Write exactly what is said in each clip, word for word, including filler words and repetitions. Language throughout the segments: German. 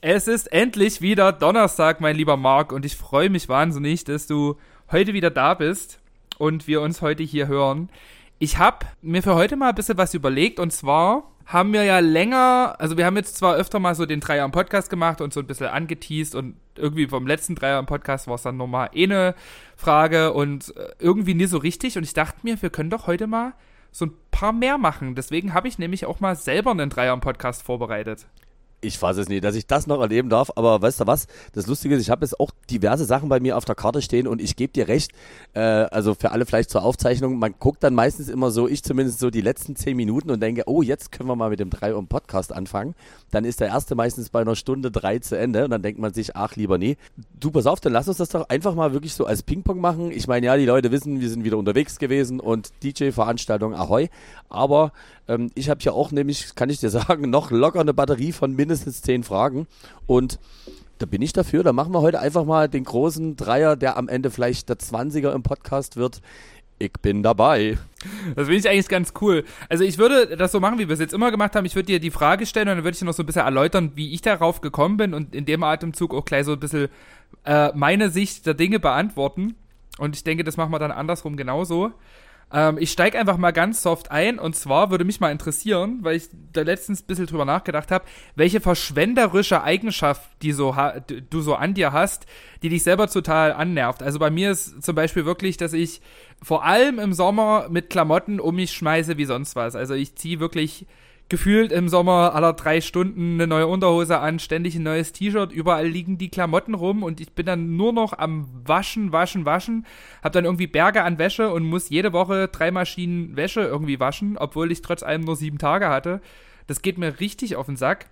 Es ist endlich wieder Donnerstag, mein lieber Marc, und ich freue mich wahnsinnig, dass du heute wieder da bist und wir uns heute hier hören. Ich habe mir für heute mal ein bisschen was überlegt, und zwar haben wir ja länger, also wir haben jetzt zwar öfter mal so den Dreier im Podcast gemacht und so ein bisschen angeteased, und irgendwie vom letzten Dreier im Podcast war es dann nochmal eh eine Frage und irgendwie nie so richtig, und ich dachte mir, wir können doch heute mal so ein paar mehr machen. Deswegen habe ich nämlich auch mal selber einen Dreier im Podcast vorbereitet. Ich fasse es nie, dass ich das noch erleben darf, aber weißt du was, das Lustige ist, ich habe jetzt auch diverse Sachen bei mir auf der Karte stehen, und ich gebe dir recht, äh, also für alle vielleicht zur Aufzeichnung, man guckt dann meistens immer so, ich zumindest so die letzten zehn Minuten und denke, oh, jetzt können wir mal mit dem drei Uhr Podcast anfangen, dann ist der erste meistens bei einer Stunde drei zu Ende, und dann denkt man sich, ach, lieber nie. Du, pass auf, dann lass uns das doch einfach mal wirklich so als Ping-Pong machen. Ich meine, ja, die Leute wissen, wir sind wieder unterwegs gewesen und D J-Veranstaltung, ahoi, aber ähm, ich habe ja auch nämlich, kann ich dir sagen, noch locker eine Batterie von mindestens zehn Fragen, und da bin ich dafür, da machen wir heute einfach mal den großen Dreier, der am Ende vielleicht der zwanziger im Podcast wird. Ich bin dabei. Das finde ich eigentlich ganz cool. Also ich würde das so machen, wie wir es jetzt immer gemacht haben. Ich würde dir die Frage stellen, und dann würde ich dir noch so ein bisschen erläutern, wie ich darauf gekommen bin, und in dem Atemzug auch gleich so ein bisschen äh, meine Sicht der Dinge beantworten. Und ich denke, das machen wir dann andersrum genauso. Ähm, ich steige einfach mal ganz soft ein, und zwar würde mich mal interessieren, weil ich da letztens ein bisschen drüber nachgedacht habe, welche verschwenderische Eigenschaft die so ha- du so an dir hast, die dich selber total annervt. Also bei mir ist zum Beispiel wirklich, dass ich vor allem im Sommer mit Klamotten um mich schmeiße wie sonst was. Also ich ziehe wirklich gefühlt im Sommer aller drei Stunden eine neue Unterhose an, ständig ein neues T-Shirt, überall liegen die Klamotten rum, und ich bin dann nur noch am Waschen, Waschen, Waschen, hab dann irgendwie Berge an Wäsche und muss jede Woche drei Maschinen Wäsche irgendwie waschen, obwohl ich trotz allem nur sieben Tage hatte. Das geht mir richtig auf den Sack.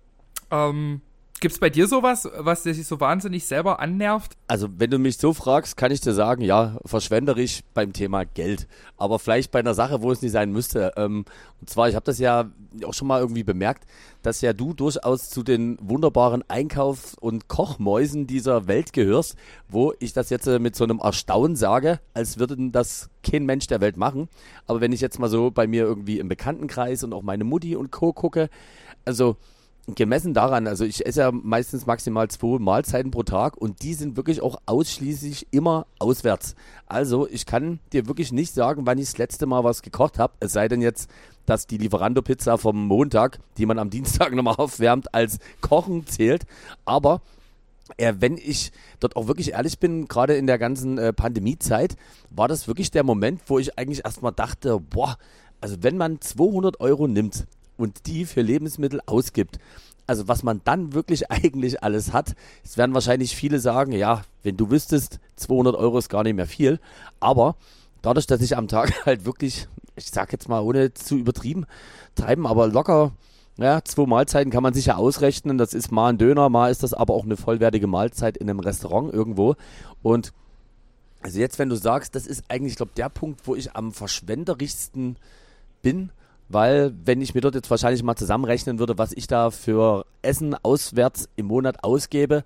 Ähm, gibt's bei dir sowas, was dich so wahnsinnig selber annervt? Also wenn du mich so fragst, kann ich dir sagen, ja, verschwenderisch beim Thema Geld, aber vielleicht bei einer Sache, wo es nicht sein müsste. Ähm, und zwar, ich habe das ja auch schon mal irgendwie bemerkt, dass ja du durchaus zu den wunderbaren Einkauf- und Kochmäusen dieser Welt gehörst, wo ich das jetzt äh, mit so einem Erstaunen sage, als würde das kein Mensch der Welt machen. Aber wenn ich jetzt mal so bei mir irgendwie im Bekanntenkreis und auch meine Mutti und Co. gucke, also gemessen daran, also ich esse ja meistens maximal zwei Mahlzeiten pro Tag, und die sind wirklich auch ausschließlich immer auswärts. Also ich kann dir wirklich nicht sagen, wann ich das letzte Mal was gekocht habe, es sei denn jetzt, dass die Lieferando-Pizza vom Montag, die man am Dienstag nochmal aufwärmt, als Kochen zählt. Aber äh, wenn ich dort auch wirklich ehrlich bin, gerade in der ganzen äh, Pandemiezeit, war das wirklich der Moment, wo ich eigentlich erstmal dachte, boah, also wenn man zweihundert Euro nimmt und die für Lebensmittel ausgibt, also was man dann wirklich eigentlich alles hat, es werden wahrscheinlich viele sagen, ja, wenn du wüsstest, zweihundert Euro ist gar nicht mehr viel, aber dadurch, dass ich am Tag halt wirklich, ich sag jetzt mal, ohne zu übertrieben, treiben, aber locker, ja, zwei Mahlzeiten kann man sich ja ausrechnen, das ist mal ein Döner, mal ist das aber auch eine vollwertige Mahlzeit in einem Restaurant irgendwo, und also jetzt, wenn du sagst, das ist eigentlich, ich glaube, der Punkt, wo ich am verschwenderischsten bin, weil wenn ich mir dort jetzt wahrscheinlich mal zusammenrechnen würde, was ich da für Essen auswärts im Monat ausgebe,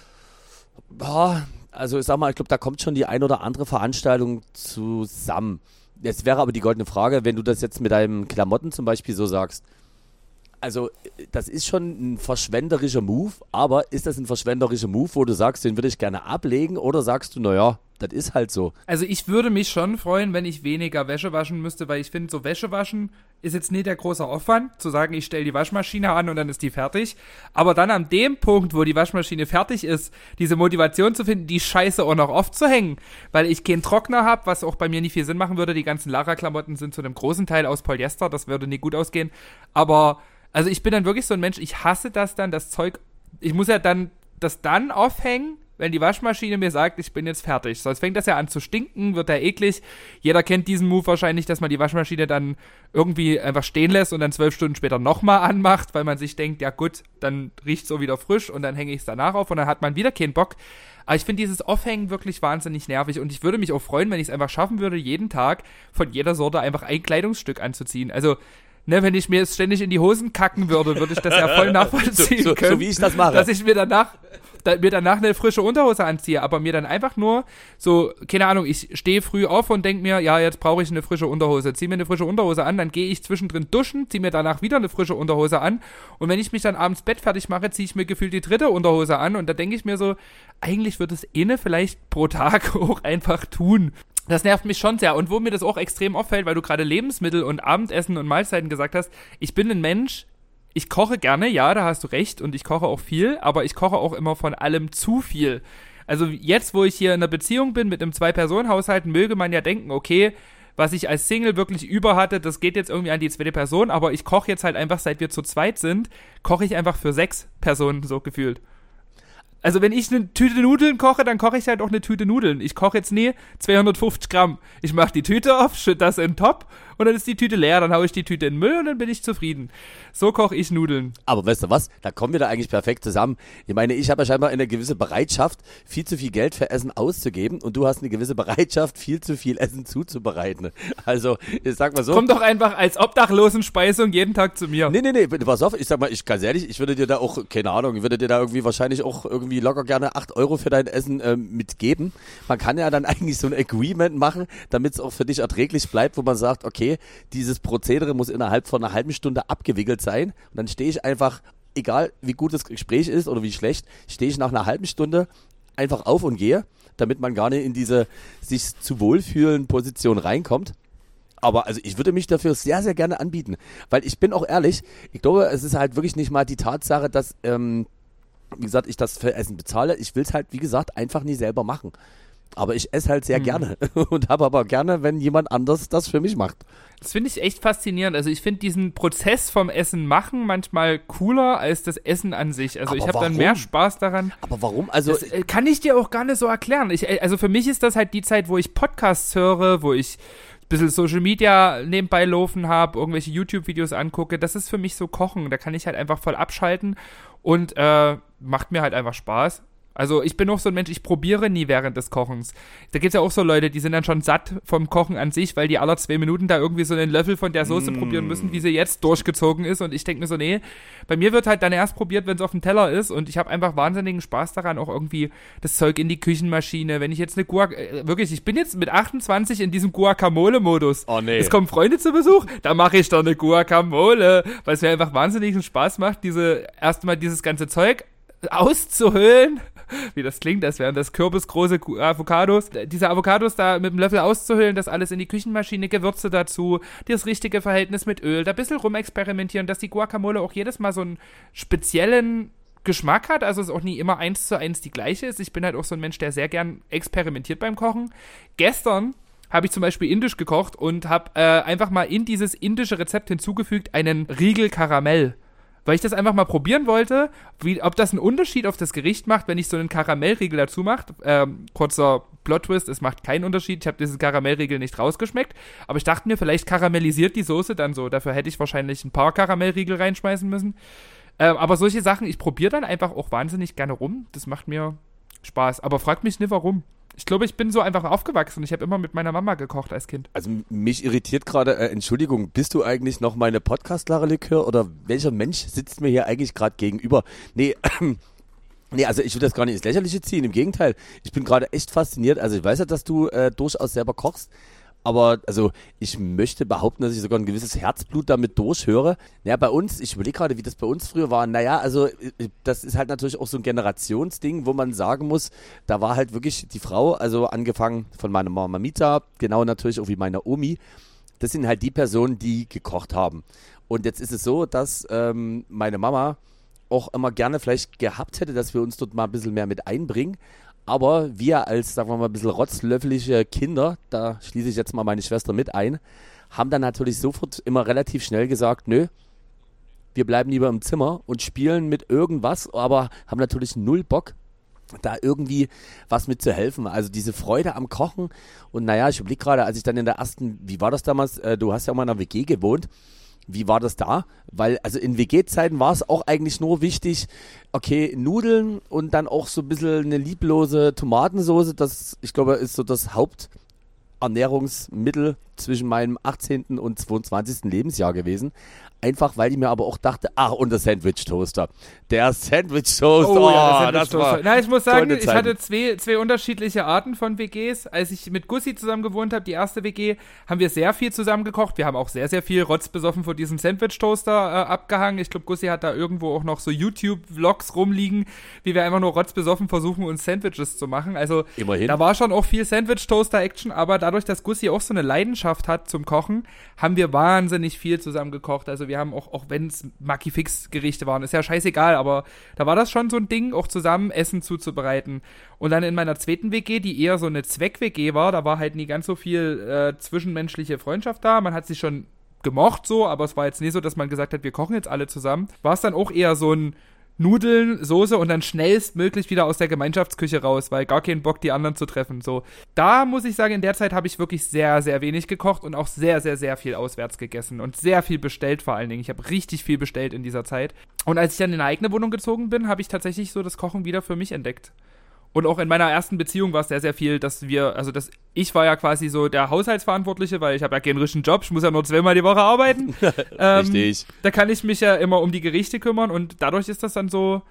boah, also ich sag mal, ich glaube, da kommt schon die ein oder andere Veranstaltung zusammen. Jetzt wäre aber die goldene Frage, wenn du das jetzt mit deinen Klamotten zum Beispiel so sagst, also das ist schon ein verschwenderischer Move, aber ist das ein verschwenderischer Move, wo du sagst, den würde ich gerne ablegen, oder sagst du, naja, das ist halt so? Also ich würde mich schon freuen, wenn ich weniger Wäsche waschen müsste, weil ich finde, so Wäsche waschen ist jetzt nicht der große Aufwand, zu sagen, ich stelle die Waschmaschine an und dann ist die fertig. Aber dann an dem Punkt, wo die Waschmaschine fertig ist, diese Motivation zu finden, die Scheiße auch noch aufzuhängen, weil ich keinen Trockner habe, was auch bei mir nicht viel Sinn machen würde. Die ganzen Lara-Klamotten sind zu einem großen Teil aus Polyester, das würde nicht gut ausgehen. Aber also ich bin dann wirklich so ein Mensch, ich hasse das dann, das Zeug, ich muss ja dann das dann aufhängen, wenn die Waschmaschine mir sagt, ich bin jetzt fertig. Sonst fängt das ja an zu stinken, wird ja eklig. Jeder kennt diesen Move wahrscheinlich, dass man die Waschmaschine dann irgendwie einfach stehen lässt und dann zwölf Stunden später nochmal anmacht, weil man sich denkt, ja gut, dann riecht es so wieder frisch und dann hänge ich es danach auf und dann hat man wieder keinen Bock. Aber ich finde dieses Aufhängen wirklich wahnsinnig nervig, und ich würde mich auch freuen, wenn ich es einfach schaffen würde, jeden Tag von jeder Sorte einfach ein Kleidungsstück anzuziehen. Also Ne, wenn ich mir jetzt ständig in die Hosen kacken würde, würde ich das ja voll nachvollziehen so, so, können. So wie ich das mache. Dass ich mir danach da, mir danach eine frische Unterhose anziehe, aber mir dann einfach nur so, keine Ahnung, ich stehe früh auf und denke mir, ja, jetzt brauche ich eine frische Unterhose, ziehe mir eine frische Unterhose an, dann gehe ich zwischendrin duschen, ziehe mir danach wieder eine frische Unterhose an und wenn ich mich dann abends Bett fertig mache, ziehe ich mir gefühlt die dritte Unterhose an und da denke ich mir so, eigentlich würde es eine vielleicht pro Tag auch einfach tun. Das nervt mich schon sehr. Und wo mir das auch extrem auffällt, weil du gerade Lebensmittel und Abendessen und Mahlzeiten gesagt hast, ich bin ein Mensch, ich koche gerne, ja, da hast du recht, und ich koche auch viel, aber ich koche auch immer von allem zu viel. Also jetzt, wo ich hier in einer Beziehung bin mit einem Zwei-Personen-Haushalt, möge man ja denken, okay, was ich als Single wirklich über hatte, das geht jetzt irgendwie an die zweite Person, aber ich koche jetzt halt einfach, seit wir zu zweit sind, koche ich einfach für sechs Personen so gefühlt. Also wenn ich eine Tüte Nudeln koche, dann koche ich halt auch eine Tüte Nudeln. Ich koche jetzt nie zweihundertfünfzig Gramm. Ich mache die Tüte auf, schütte das in den Topf und dann ist die Tüte leer. Dann haue ich die Tüte in den Müll und dann bin ich zufrieden. So koche ich Nudeln. Aber weißt du was? Da kommen wir da eigentlich perfekt zusammen. Ich meine, ich habe ja scheinbar eine gewisse Bereitschaft, viel zu viel Geld für Essen auszugeben und du hast eine gewisse Bereitschaft, viel zu viel Essen zuzubereiten. Also, ich sag mal so. Komm doch einfach als Obdachlosenspeisung jeden Tag zu mir. Nee, nee, nee, pass auf, ich sag mal, ich ganz ehrlich, ich würde dir da auch, keine Ahnung, ich würde dir da irgendwie wahrscheinlich auch irgendwie locker gerne acht Euro für dein Essen ähm, mitgeben. Man kann ja dann eigentlich so ein Agreement machen, damit es auch für dich erträglich bleibt, wo man sagt, okay, dieses Prozedere muss innerhalb von einer halben Stunde abgewickelt sein und dann stehe ich einfach, egal wie gut das Gespräch ist oder wie schlecht, stehe ich nach einer halben Stunde einfach auf und gehe, damit man gar nicht in diese sich zu wohlfühlen Position reinkommt. Aber also ich würde mich dafür sehr, sehr gerne anbieten, weil ich bin auch ehrlich, ich glaube, es ist halt wirklich nicht mal die Tatsache, dass ähm, wie gesagt, ich das für Essen bezahle. Ich will es halt, wie gesagt, einfach nie selber machen. Aber ich esse halt sehr hm. gerne und habe aber gerne, wenn jemand anders das für mich macht. Das finde ich echt faszinierend. Also ich finde diesen Prozess vom Essen machen manchmal cooler als das Essen an sich. Also aber ich habe dann mehr Spaß daran. Aber warum? Also das äh, kann ich dir auch gar nicht so erklären. Ich, also für mich ist das halt die Zeit, wo ich Podcasts höre, wo ich ein bisschen Social Media nebenbei laufen habe, irgendwelche YouTube-Videos angucke. Das ist für mich so Kochen. Da kann ich halt einfach voll abschalten und äh, macht mir halt einfach Spaß. Also ich bin auch so ein Mensch, ich probiere nie während des Kochens. Da gibt es ja auch so Leute, die sind dann schon satt vom Kochen an sich, weil die alle zwei Minuten da irgendwie so einen Löffel von der Soße mm. probieren müssen, wie sie jetzt durchgezogen ist. Und ich denke mir so, nee, bei mir wird halt dann erst probiert, wenn es auf dem Teller ist. Und ich habe einfach wahnsinnigen Spaß daran, auch irgendwie das Zeug in die Küchenmaschine. Wenn ich jetzt eine Guac... Äh, wirklich, ich bin jetzt mit achtundzwanzig in diesem Guacamole-Modus. Oh nee. Es kommen Freunde zu Besuch, da mache ich doch eine Guacamole. Weil es mir einfach wahnsinnigen Spaß macht, diese erstmal dieses ganze Zeug auszuhöhlen, wie das klingt, als wären das kürbisgroße Avocados, diese Avocados da mit dem Löffel auszuhöhlen, das alles in die Küchenmaschine, Gewürze dazu, das richtige Verhältnis mit Öl, da ein bisschen rumexperimentieren, dass die Guacamole auch jedes Mal so einen speziellen Geschmack hat, also es auch nie immer eins zu eins die gleiche ist. Ich bin halt auch so ein Mensch, der sehr gern experimentiert beim Kochen. Gestern habe ich zum Beispiel indisch gekocht und habe äh, einfach mal in dieses indische Rezept hinzugefügt einen Riegel Karamell. Weil ich das einfach mal probieren wollte, wie, ob das einen Unterschied auf das Gericht macht, wenn ich so einen Karamellriegel dazu mache. Ähm, kurzer Plot-Twist, es macht keinen Unterschied. Ich habe diesen Karamellriegel nicht rausgeschmeckt. Aber ich dachte mir, vielleicht karamellisiert die Soße dann so. Dafür hätte ich wahrscheinlich ein paar Karamellriegel reinschmeißen müssen. Ähm, aber solche Sachen, ich probiere dann einfach auch wahnsinnig gerne rum. Das macht mir Spaß. Aber fragt mich nicht, warum. Ich glaube, ich bin so einfach aufgewachsen. Ich habe immer mit meiner Mama gekocht als Kind. Also mich irritiert gerade, äh, Entschuldigung, bist du eigentlich noch meine Podcast-Lara-Likör oder welcher Mensch sitzt mir hier eigentlich gerade gegenüber? Nee, ähm, nee, also ich will das gar nicht ins Lächerliche ziehen, im Gegenteil. Ich bin gerade echt fasziniert. Also ich weiß ja, dass du äh, durchaus selber kochst. Aber also ich möchte behaupten, dass ich sogar ein gewisses Herzblut damit durchhöre. Naja, bei uns, ich überlege gerade, wie das bei uns früher war. Naja, also das ist halt natürlich auch so ein Generationsding, wo man sagen muss, da war halt wirklich die Frau, also angefangen von meiner Mama Mita, genau natürlich auch wie meine Omi, das sind halt die Personen, die gekocht haben. Und jetzt ist es so, dass ähm, meine Mama auch immer gerne vielleicht gehabt hätte, dass wir uns dort mal ein bisschen mehr mit einbringen. Aber wir als, sagen wir mal, ein bisschen rotzlöffelige Kinder, da schließe ich jetzt mal meine Schwester mit ein, haben dann natürlich sofort immer relativ schnell gesagt, nö, wir bleiben lieber im Zimmer und spielen mit irgendwas, aber haben natürlich null Bock, da irgendwie was mit zu helfen. Also diese Freude am Kochen und naja, ich überlege gerade, als ich dann in der ersten, wie war das damals, äh, du hast ja auch mal in einer W G gewohnt, wie war das da? Weil, also in W G-Zeiten war es auch eigentlich nur wichtig, okay, Nudeln und dann auch so ein bisschen eine lieblose Tomatensoße, das, ich glaube, ist so das Haupternährungsmittel zwischen meinem achtzehnten und zweiundzwanzigsten Lebensjahr gewesen. Einfach, weil ich mir aber auch dachte, ach, und der Sandwich-Toaster. Der Sandwich-Toaster, oh, ja, oh, der das war Na, ich muss sagen, ich Zeit. hatte zwei, zwei unterschiedliche Arten von W Gs. Als ich mit Gussi zusammen gewohnt habe, die erste W G, haben wir sehr viel zusammen gekocht. Wir haben auch sehr, sehr viel rotzbesoffen vor diesem Sandwich-Toaster äh, abgehangen. Ich glaube, Gussi hat da irgendwo auch noch so YouTube-Vlogs rumliegen, wie wir einfach nur rotzbesoffen versuchen, uns Sandwiches zu machen. Also, Immerhin. Da war schon auch viel Sandwich-Toaster-Action, aber dadurch, dass Gussi auch so eine Leidenschaft hat zum Kochen, haben wir wahnsinnig viel zusammen gekocht. Also wir haben auch, auch wenn es Maki-Fix-Gerichte waren, ist ja scheißegal, aber da war das schon so ein Ding, auch zusammen Essen zuzubereiten. Und dann in meiner zweiten W G, die eher so eine Zweck-W G war, da war halt nie ganz so viel äh, zwischenmenschliche Freundschaft da. Man hat sich schon gemocht so, aber es war jetzt nie so, dass man gesagt hat, wir kochen jetzt alle zusammen. War es dann auch eher so ein Nudeln, Soße und dann schnellstmöglich wieder aus der Gemeinschaftsküche raus, weil gar keinen Bock, die anderen zu treffen. So, da muss ich sagen, in der Zeit habe ich wirklich sehr, sehr wenig gekocht und auch sehr, sehr, sehr viel auswärts gegessen und sehr viel bestellt vor allen Dingen. Ich habe richtig viel bestellt in dieser Zeit. Und als ich dann in eine eigene Wohnung gezogen bin, habe ich tatsächlich so das Kochen wieder für mich entdeckt. Und auch in meiner ersten Beziehung war es sehr, sehr viel, dass wir, also dass ich war ja quasi so der Haushaltsverantwortliche, weil ich habe ja keinen richtigen Job, ich muss ja nur zweimal die Woche arbeiten. ähm, Richtig. Da kann ich mich ja immer um die Gerichte kümmern und dadurch ist das dann so,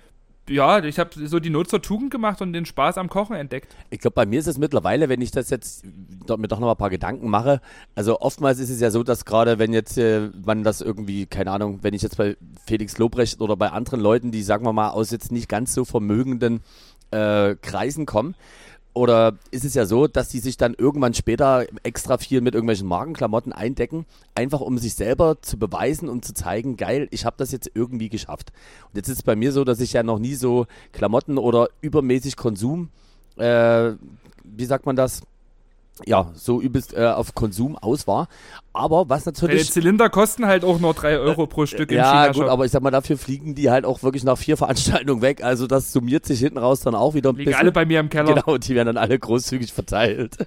ja, ich habe so die Not zur Tugend gemacht und den Spaß am Kochen entdeckt. Ich glaube, bei mir ist es mittlerweile, wenn ich das jetzt mir doch noch mal ein paar Gedanken mache, also oftmals ist es ja so, dass gerade wenn jetzt äh, man das irgendwie, keine Ahnung, wenn ich jetzt bei Felix Lobrecht oder bei anderen Leuten, die sagen wir mal aus jetzt nicht ganz so vermögenden Äh, Kreisen kommen. Oder ist es ja so, dass die sich dann irgendwann später extra viel mit irgendwelchen Markenklamotten eindecken, einfach um sich selber zu beweisen und zu zeigen, geil, ich habe das jetzt irgendwie geschafft. Und jetzt ist es bei mir so, dass ich ja noch nie so Klamotten oder übermäßig Konsum, äh, wie sagt man das? Ja, so übelst äh, auf Konsum aus war. Aber was natürlich... Die Zylinder kosten halt auch nur drei Euro pro Stück im Ja, China-Shop. gut, aber ich sag mal, dafür fliegen die halt auch wirklich nach vier Veranstaltungen weg. Also das summiert sich hinten raus dann auch wieder ein Liegen bisschen. alle bei mir im Keller. Genau, die werden dann alle großzügig verteilt.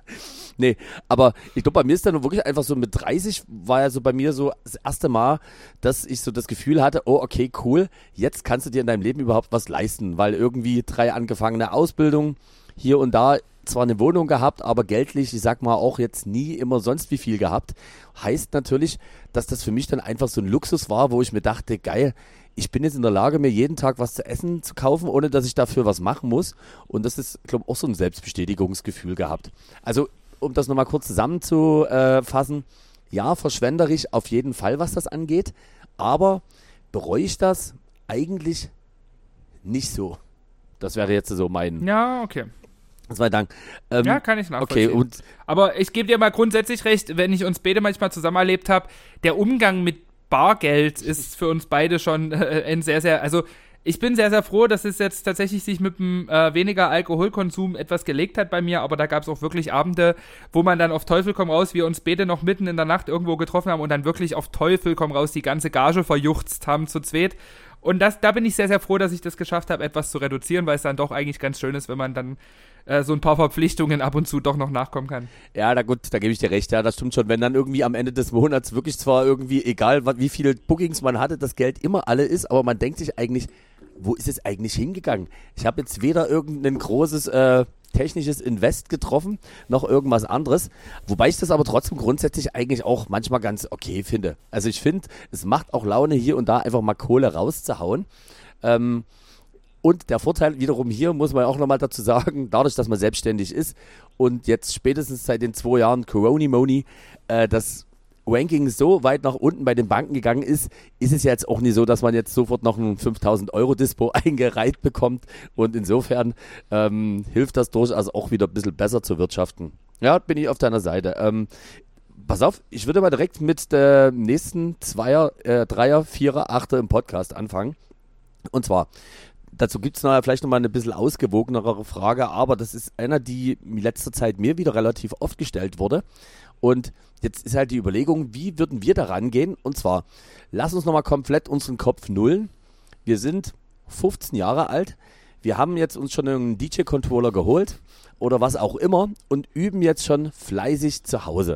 Nee, aber ich glaube, bei mir ist dann wirklich einfach so mit dreißig war ja so bei mir so das erste Mal, dass ich so das Gefühl hatte, oh, okay, cool, jetzt kannst du dir in deinem Leben überhaupt was leisten, weil irgendwie drei angefangene Ausbildungen hier und da, zwar eine Wohnung gehabt, aber geldlich, ich sag mal, auch jetzt nie immer sonst wie viel gehabt. Heißt natürlich, dass das für mich dann einfach so ein Luxus war, wo ich mir dachte, geil, ich bin jetzt in der Lage, mir jeden Tag was zu essen zu kaufen, ohne dass ich dafür was machen muss. Und das ist, glaube ich, auch so ein Selbstbestätigungsgefühl gehabt. Also, um das nochmal kurz zusammenzufassen, ja, verschwenderisch auf jeden Fall, was das angeht, aber bereue ich das eigentlich nicht so. Das wäre jetzt so mein... Ja, okay. Zwei Dank. Ähm, ja, kann ich nachvollziehen. Okay, und aber ich gebe dir mal grundsätzlich recht, wenn ich uns beide manchmal zusammen erlebt habe, der Umgang mit Bargeld ist für uns beide schon äh, ein sehr, sehr, also ich bin sehr, sehr froh, dass es jetzt tatsächlich sich mit dem äh, weniger Alkoholkonsum etwas gelegt hat bei mir, aber da gab es auch wirklich Abende, wo man dann auf Teufel komm raus, wir uns beide noch mitten in der Nacht irgendwo getroffen haben und dann wirklich auf Teufel komm raus die ganze Gage verjuchzt haben zu zweit. Und das, da bin ich sehr, sehr froh, dass ich das geschafft habe, etwas zu reduzieren, weil es dann doch eigentlich ganz schön ist, wenn man dann äh, so ein paar Verpflichtungen ab und zu doch noch nachkommen kann. Ja, na gut, da gebe ich dir recht, ja, das stimmt schon. Wenn dann irgendwie am Ende des Monats wirklich zwar irgendwie, egal wie viele Bookings man hatte, das Geld immer alle ist, aber man denkt sich eigentlich, wo ist es eigentlich hingegangen? Ich habe jetzt weder irgendein großes äh, technisches Invest getroffen, noch irgendwas anderes. Wobei ich das aber trotzdem grundsätzlich eigentlich auch manchmal ganz okay finde. Also ich finde, es macht auch Laune, hier und da einfach mal Kohle rauszuhauen. Ähm, und der Vorteil wiederum hier, muss man auch nochmal dazu sagen, dadurch, dass man selbstständig ist und jetzt spätestens seit den zwei Jahren Corona-Moni äh, das Ranking so weit nach unten bei den Banken gegangen ist, ist es jetzt auch nicht so, dass man jetzt sofort noch ein fünftausend Euro Dispo eingereiht bekommt und insofern ähm, hilft das durchaus auch wieder ein bisschen besser zu wirtschaften. Ja, bin ich auf deiner Seite. Ähm, pass auf, ich würde mal direkt mit der nächsten Zweier, äh, Dreier, Vierer, Achter im Podcast anfangen. Und zwar, dazu gibt es nachher vielleicht nochmal eine bisschen ausgewogenere Frage, aber das ist einer, die in letzter Zeit mir wieder relativ oft gestellt wurde. Und jetzt ist halt die Überlegung, wie würden wir da rangehen? Und zwar, lass uns nochmal komplett unseren Kopf nullen. Wir sind fünfzehn Jahre alt. Wir haben jetzt uns schon einen D J-Controller geholt oder was auch immer und üben jetzt schon fleißig zu Hause.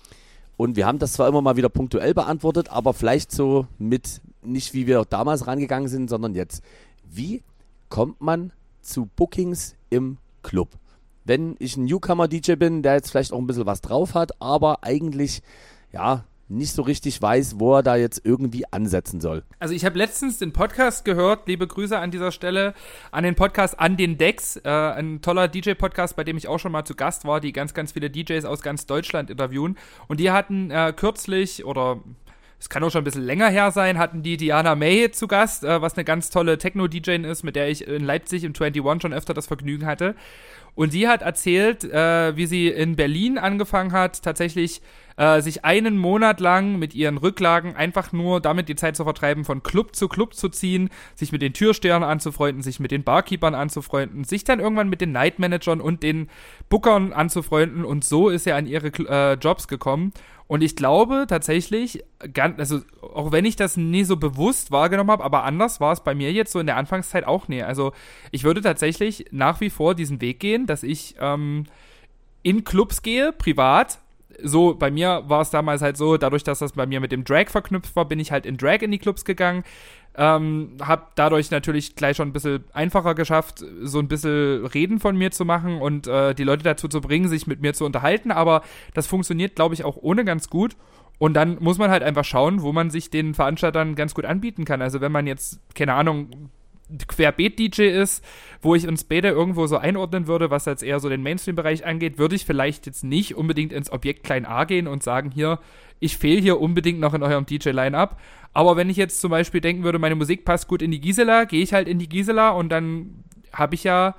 Und wir haben das zwar immer mal wieder punktuell beantwortet, aber vielleicht so mit, nicht wie wir damals rangegangen sind, sondern jetzt. Wie kommt man zu Bookings im Club? wenn ich ein Newcomer-D J bin, der jetzt vielleicht auch ein bisschen was drauf hat, aber eigentlich, ja, nicht so richtig weiß, wo er da jetzt irgendwie ansetzen soll. Also ich habe letztens den Podcast gehört, liebe Grüße an dieser Stelle, an den Podcast An den Decks, äh, ein toller D J-Podcast, bei dem ich auch schon mal zu Gast war, die ganz, ganz viele D Js aus ganz Deutschland interviewen. Und die hatten äh, kürzlich, oder es kann auch schon ein bisschen länger her sein, hatten die Diana May zu Gast, äh, was eine ganz tolle Techno-D J ist, mit der ich in Leipzig im einundzwanzig schon öfter das Vergnügen hatte. Und die hat erzählt, äh, wie sie in Berlin angefangen hat, tatsächlich äh, sich einen Monat lang mit ihren Rücklagen einfach nur damit die Zeit zu vertreiben, von Club zu Club zu ziehen, sich mit den Türstehern anzufreunden, sich mit den Barkeepern anzufreunden, sich dann irgendwann mit den Nightmanagern und den Bookern anzufreunden, und so ist er an ihre äh, Jobs gekommen. Und ich glaube tatsächlich, ganz, also auch wenn ich das nie so bewusst wahrgenommen habe, aber anders war es bei mir jetzt so in der Anfangszeit auch nie. Also ich würde tatsächlich nach wie vor diesen Weg gehen, dass ich ähm, in Clubs gehe, privat. So, bei mir war es damals halt so, dadurch, dass das bei mir mit dem Drag verknüpft war, bin ich halt in Drag in die Clubs gegangen. Ähm, hab dadurch natürlich gleich schon ein bisschen einfacher geschafft, so ein bisschen Reden von mir zu machen und äh, die Leute dazu zu bringen, sich mit mir zu unterhalten, aber das funktioniert, glaube ich, auch ohne ganz gut. Und dann muss man halt einfach schauen, wo man sich den Veranstaltern ganz gut anbieten kann. Also wenn man jetzt, keine Ahnung, Querbeet-D J ist, wo ich uns beide irgendwo so einordnen würde, was jetzt eher so den Mainstream-Bereich angeht, würde ich vielleicht jetzt nicht unbedingt ins Objekt Klein A gehen und sagen, hier, ich fehle hier unbedingt noch in eurem D J-Line-Up. Aber wenn ich jetzt zum Beispiel denken würde, meine Musik passt gut in die Gisela, gehe ich halt in die Gisela und dann habe ich ja,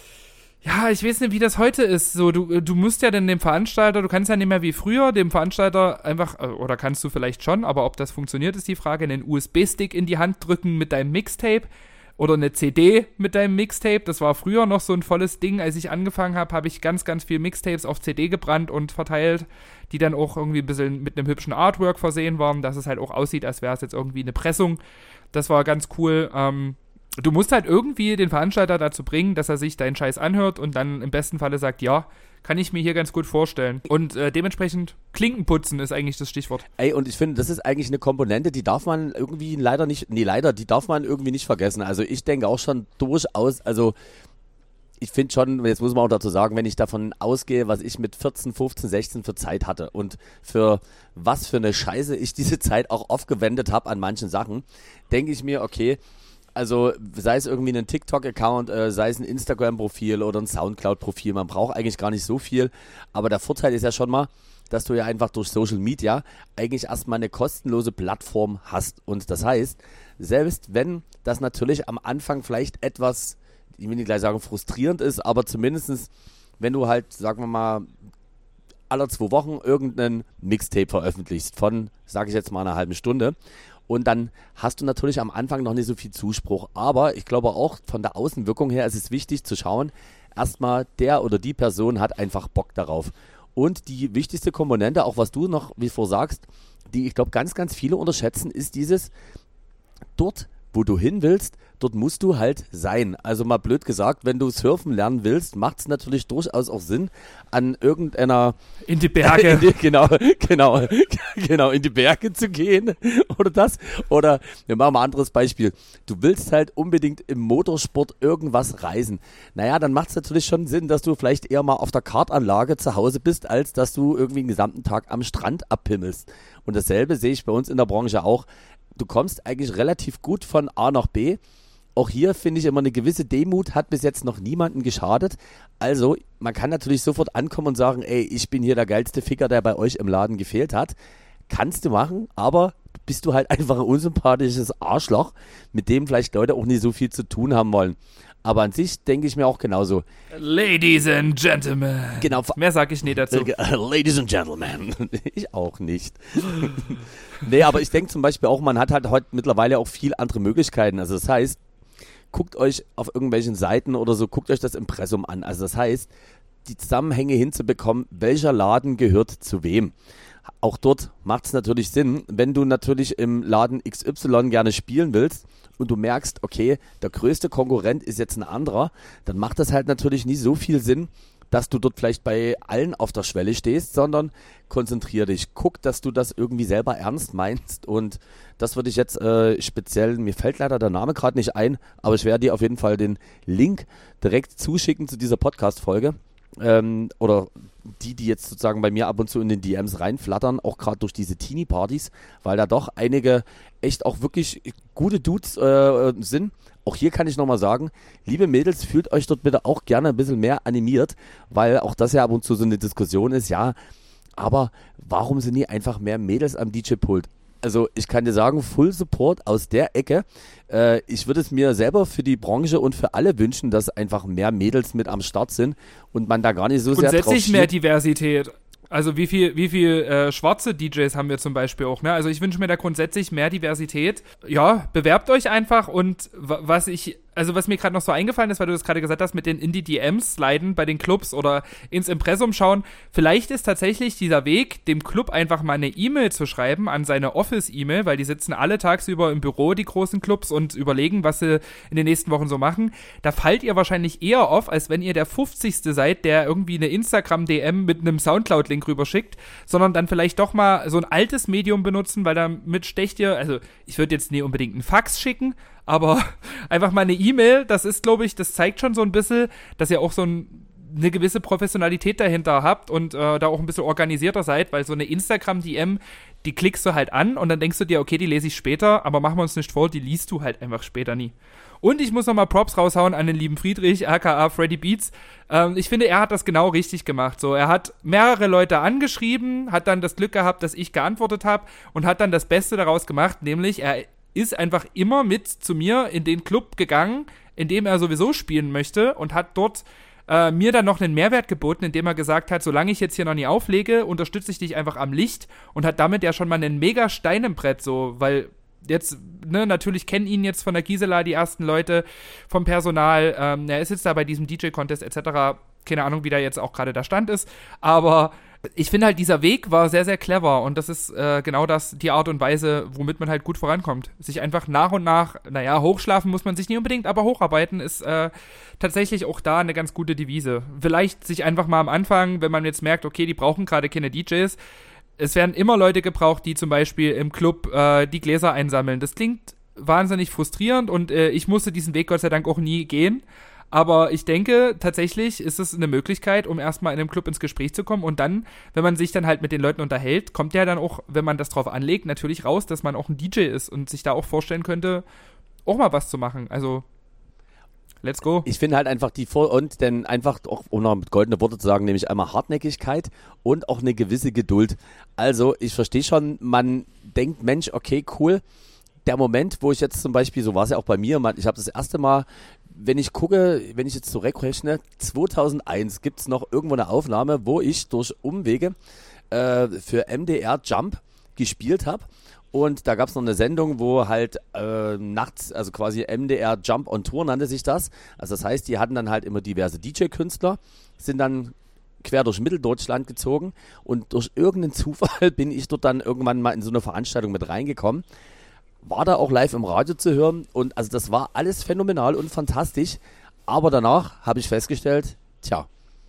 ja, ich weiß nicht, wie das heute ist. So, du, du musst ja dann dem Veranstalter, du kannst ja nicht mehr wie früher dem Veranstalter einfach, oder kannst du vielleicht schon, aber ob das funktioniert, ist die Frage, einen U S B-Stick in die Hand drücken mit deinem Mixtape oder eine C D mit deinem Mixtape. Das war früher noch so ein volles Ding. Als ich angefangen habe, habe ich ganz, ganz viel Mixtapes auf C D gebrannt und verteilt, die dann auch irgendwie ein bisschen mit einem hübschen Artwork versehen waren, dass es halt auch aussieht, als wäre es jetzt irgendwie eine Pressung. Das war ganz cool. Ähm, du musst halt irgendwie den Veranstalter dazu bringen, dass er sich deinen Scheiß anhört und dann im besten Falle sagt, ja, kann ich mir hier ganz gut vorstellen. Und äh, dementsprechend Klinken putzen ist eigentlich das Stichwort. Ey, und ich finde, das ist eigentlich eine Komponente, die darf man irgendwie leider nicht, nee, leider, die darf man irgendwie nicht vergessen. Also ich denke auch schon durchaus, also ich finde schon, jetzt muss man auch dazu sagen, wenn ich davon ausgehe, was ich mit vierzehn, fünfzehn, sechzehn für Zeit hatte und für was für eine Scheiße ich diese Zeit auch aufgewendet habe an manchen Sachen, denke ich mir, okay, also sei es irgendwie ein TikTok-Account, äh, sei es ein Instagram-Profil oder ein Soundcloud-Profil, man braucht eigentlich gar nicht so viel, aber der Vorteil ist ja schon mal, dass du ja einfach durch Social Media eigentlich erstmal eine kostenlose Plattform hast. Und das heißt, selbst wenn das natürlich am Anfang vielleicht etwas, ich will nicht gleich sagen frustrierend ist, aber zumindest wenn du halt, sagen wir mal, alle zwei Wochen irgendeinen Mixtape veröffentlichst von, sage ich jetzt mal, einer halben Stunde, und dann hast du natürlich am Anfang noch nicht so viel Zuspruch. Aber ich glaube auch von der Außenwirkung her ist es wichtig zu schauen, erstmal der oder die Person hat einfach Bock darauf. Und die wichtigste Komponente, auch was du noch wie vor sagst, die ich glaube ganz, ganz viele unterschätzen, ist dieses, dort, wo du hin willst, dort musst du halt sein. Also mal blöd gesagt, wenn du surfen lernen willst, macht es natürlich durchaus auch Sinn, an irgendeiner... In die Berge. In die, genau, genau, genau, in die Berge zu gehen oder das. Oder, wir machen mal ein anderes Beispiel. Du willst halt unbedingt im Motorsport irgendwas reisen. Naja, dann macht es natürlich schon Sinn, dass du vielleicht eher mal auf der Kartanlage zu Hause bist, als dass du irgendwie den gesamten Tag am Strand abpimmelst. Und dasselbe sehe ich bei uns in der Branche auch. Du kommst eigentlich relativ gut von A nach B. Auch hier finde ich immer, eine gewisse Demut hat bis jetzt noch niemanden geschadet. Also man kann natürlich sofort ankommen und sagen, ey, ich bin hier der geilste Ficker, der bei euch im Laden gefehlt hat. Kannst du machen, aber bist du halt einfach ein unsympathisches Arschloch, mit dem vielleicht Leute auch nicht so viel zu tun haben wollen. Aber an sich denke ich mir auch genauso. Ladies and Gentlemen. Genau. Mehr sage ich nie dazu. Ladies and Gentlemen. Ich auch nicht. Nee, aber ich denke zum Beispiel auch, man hat halt heute mittlerweile auch viel andere Möglichkeiten. Also das heißt, guckt euch auf irgendwelchen Seiten oder so, guckt euch das Impressum an. Also das heißt, die Zusammenhänge hinzubekommen, welcher Laden gehört zu wem. Auch dort macht es natürlich Sinn, wenn du natürlich im Laden X Y gerne spielen willst und du merkst, okay, der größte Konkurrent ist jetzt ein anderer, dann macht das halt natürlich nie so viel Sinn, dass du dort vielleicht bei allen auf der Schwelle stehst, sondern konzentrier dich. Guck, dass du das irgendwie selber ernst meinst, und das würde ich jetzt äh, speziell, mir fällt leider der Name gerade nicht ein, aber ich werde dir auf jeden Fall den Link direkt zuschicken zu dieser Podcast-Folge. ähm, oder die, die jetzt sozusagen bei mir ab und zu in den D Ms reinflattern, auch gerade durch diese Teenie-Partys, weil da doch einige echt auch wirklich gute Dudes äh, sind. Auch hier kann ich nochmal sagen, liebe Mädels, fühlt euch dort bitte auch gerne ein bisschen mehr animiert, weil auch das ja ab und zu so eine Diskussion ist, ja, aber warum sind nie einfach mehr Mädels am D J-Pult? Also ich kann dir sagen, Full Support aus der Ecke. Äh, ich würde es mir selber für die Branche und für alle wünschen, dass einfach mehr Mädels mit am Start sind und man da gar nicht so sehr drauf Grundsätzlich steht. mehr Diversität. Also wie viel, wie viel äh, schwarze D Js haben wir zum Beispiel auch, ne? Also ich wünsche mir da grundsätzlich mehr Diversität. Ja, bewerbt euch einfach und w- was ich, also was mir gerade noch so eingefallen ist, weil du das gerade gesagt hast, mit den Indie-D Ms sliden bei den Clubs oder ins Impressum schauen, vielleicht ist tatsächlich dieser Weg, dem Club einfach mal eine E-Mail zu schreiben an seine Office-E-Mail, weil die sitzen alle tagsüber im Büro, die großen Clubs, und überlegen, was sie in den nächsten Wochen so machen. Da fallt ihr wahrscheinlich eher auf, als wenn ihr der fünfzigste seid, der irgendwie eine Instagram-D M mit einem Soundcloud-Link rüberschickt, sondern dann vielleicht doch mal so ein altes Medium benutzen, weil damit stecht ihr, also ich würde jetzt nie unbedingt einen Fax schicken, aber einfach mal eine E-Mail, das ist, glaube ich, das zeigt schon so ein bisschen, dass ihr auch so ein, eine gewisse Professionalität dahinter habt und äh, da auch ein bisschen organisierter seid, weil so eine Instagram-D M, die klickst du halt an und dann denkst du dir, okay, die lese ich später, aber machen wir uns nicht vor, die liest du halt einfach später nie. Und ich muss nochmal Props raushauen an den lieben Friedrich, aka Freddy Beats. Ähm, ich finde, er hat das genau richtig gemacht. So, er hat mehrere Leute angeschrieben, hat dann das Glück gehabt, dass ich geantwortet habe und hat dann das Beste daraus gemacht, nämlich er ist einfach immer mit zu mir in den Club gegangen, in dem er sowieso spielen möchte, und hat dort äh, mir dann noch einen Mehrwert geboten, indem er gesagt hat, solange ich jetzt hier noch nie auflege, unterstütze ich dich einfach am Licht, und hat damit ja schon mal einen mega Stein im Brett, so, weil jetzt, ne, natürlich kennen ihn jetzt von der Gisela die ersten Leute, vom Personal, ähm, er ist jetzt da bei diesem D J-Contest et cetera, keine Ahnung, wie da jetzt auch gerade der Stand ist, aber ich finde halt, dieser Weg war sehr, sehr clever, und das ist äh, genau das, die Art und Weise, womit man halt gut vorankommt. Sich einfach nach und nach, naja, hochschlafen muss man sich nicht unbedingt, aber hocharbeiten ist äh, tatsächlich auch da eine ganz gute Devise. Vielleicht sich einfach mal am Anfang, wenn man jetzt merkt, okay, die brauchen gerade keine D Js, es werden immer Leute gebraucht, die zum Beispiel im Club äh, die Gläser einsammeln. Das klingt wahnsinnig frustrierend, und äh, ich musste diesen Weg Gott sei Dank auch nie gehen. Aber ich denke, tatsächlich ist es eine Möglichkeit, um erstmal in einem Club ins Gespräch zu kommen, und dann, wenn man sich dann halt mit den Leuten unterhält, kommt ja dann auch, wenn man das drauf anlegt, natürlich raus, dass man auch ein D J ist und sich da auch vorstellen könnte, auch mal was zu machen. Also, let's go. Ich finde halt einfach die Vor- und denn einfach, auch um noch mit goldene Worte zu sagen, nämlich einmal Hartnäckigkeit und auch eine gewisse Geduld. Also ich verstehe schon, man denkt, Mensch, okay, cool. Der Moment, wo ich jetzt zum Beispiel, so war es ja auch bei mir, man, ich habe das erste Mal, wenn ich gucke, wenn ich jetzt zurückrechne, zweitausendeins gibt es noch irgendwo eine Aufnahme, wo ich durch Umwege äh, für M D R Jump gespielt habe. Und da gab es noch eine Sendung, wo halt äh, nachts, also quasi M D R Jump on Tour nannte sich das. Also das heißt, die hatten dann halt immer diverse D J-Künstler, sind dann quer durch Mitteldeutschland gezogen, und durch irgendeinen Zufall bin ich dort dann irgendwann mal in so eine Veranstaltung mit reingekommen. War da auch live im Radio zu hören, und also das war alles phänomenal und fantastisch. Aber danach habe ich festgestellt, tja,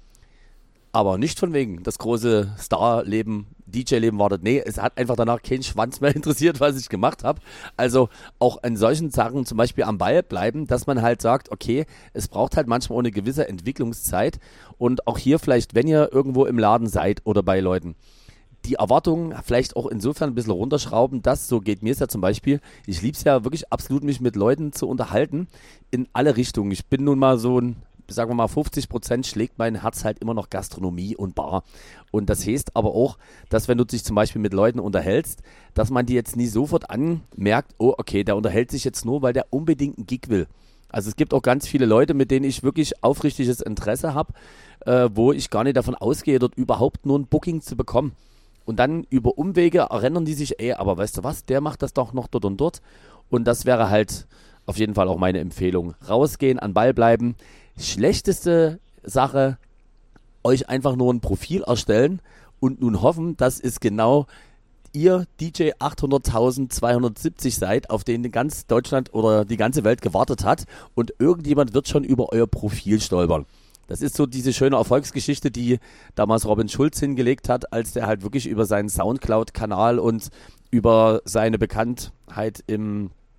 aber nicht von wegen das große Star-Leben, D J-Leben war das. Nee, es hat einfach danach keinen Schwanz mehr interessiert, was ich gemacht habe. Also auch an solchen Sachen zum Beispiel am Ball bleiben, dass man halt sagt, okay, es braucht halt manchmal auch eine gewisse Entwicklungszeit. Und auch hier vielleicht, wenn ihr irgendwo im Laden seid oder bei Leuten, die Erwartungen vielleicht auch insofern ein bisschen runterschrauben, dass, so geht mir es ja zum Beispiel, ich liebe es ja wirklich absolut, mich mit Leuten zu unterhalten, in alle Richtungen. Ich bin nun mal so ein, sagen wir mal, fünfzig Prozent schlägt mein Herz halt immer noch Gastronomie und Bar. Und das heißt aber auch, dass wenn du dich zum Beispiel mit Leuten unterhältst, dass man die jetzt nie sofort anmerkt, oh okay, der unterhält sich jetzt nur, weil der unbedingt einen Gig will. Also es gibt auch ganz viele Leute, mit denen ich wirklich aufrichtiges Interesse habe, äh, wo ich gar nicht davon ausgehe, dort überhaupt nur ein Booking zu bekommen. Und dann über Umwege erinnern die sich, ey, aber weißt du was, der macht das doch noch dort und dort. Und das wäre halt auf jeden Fall auch meine Empfehlung. Rausgehen, an Ball bleiben. Schlechteste Sache, euch einfach nur ein Profil erstellen und nun hoffen, dass es genau ihr D J achthunderttausendzweihundertsiebzig seid, auf den ganz Deutschland oder die ganze Welt gewartet hat, und irgendjemand wird schon über euer Profil stolpern. Das ist so diese schöne Erfolgsgeschichte, die damals Robin Schulz hingelegt hat, als der halt wirklich über seinen Soundcloud-Kanal und über seine Bekanntheit im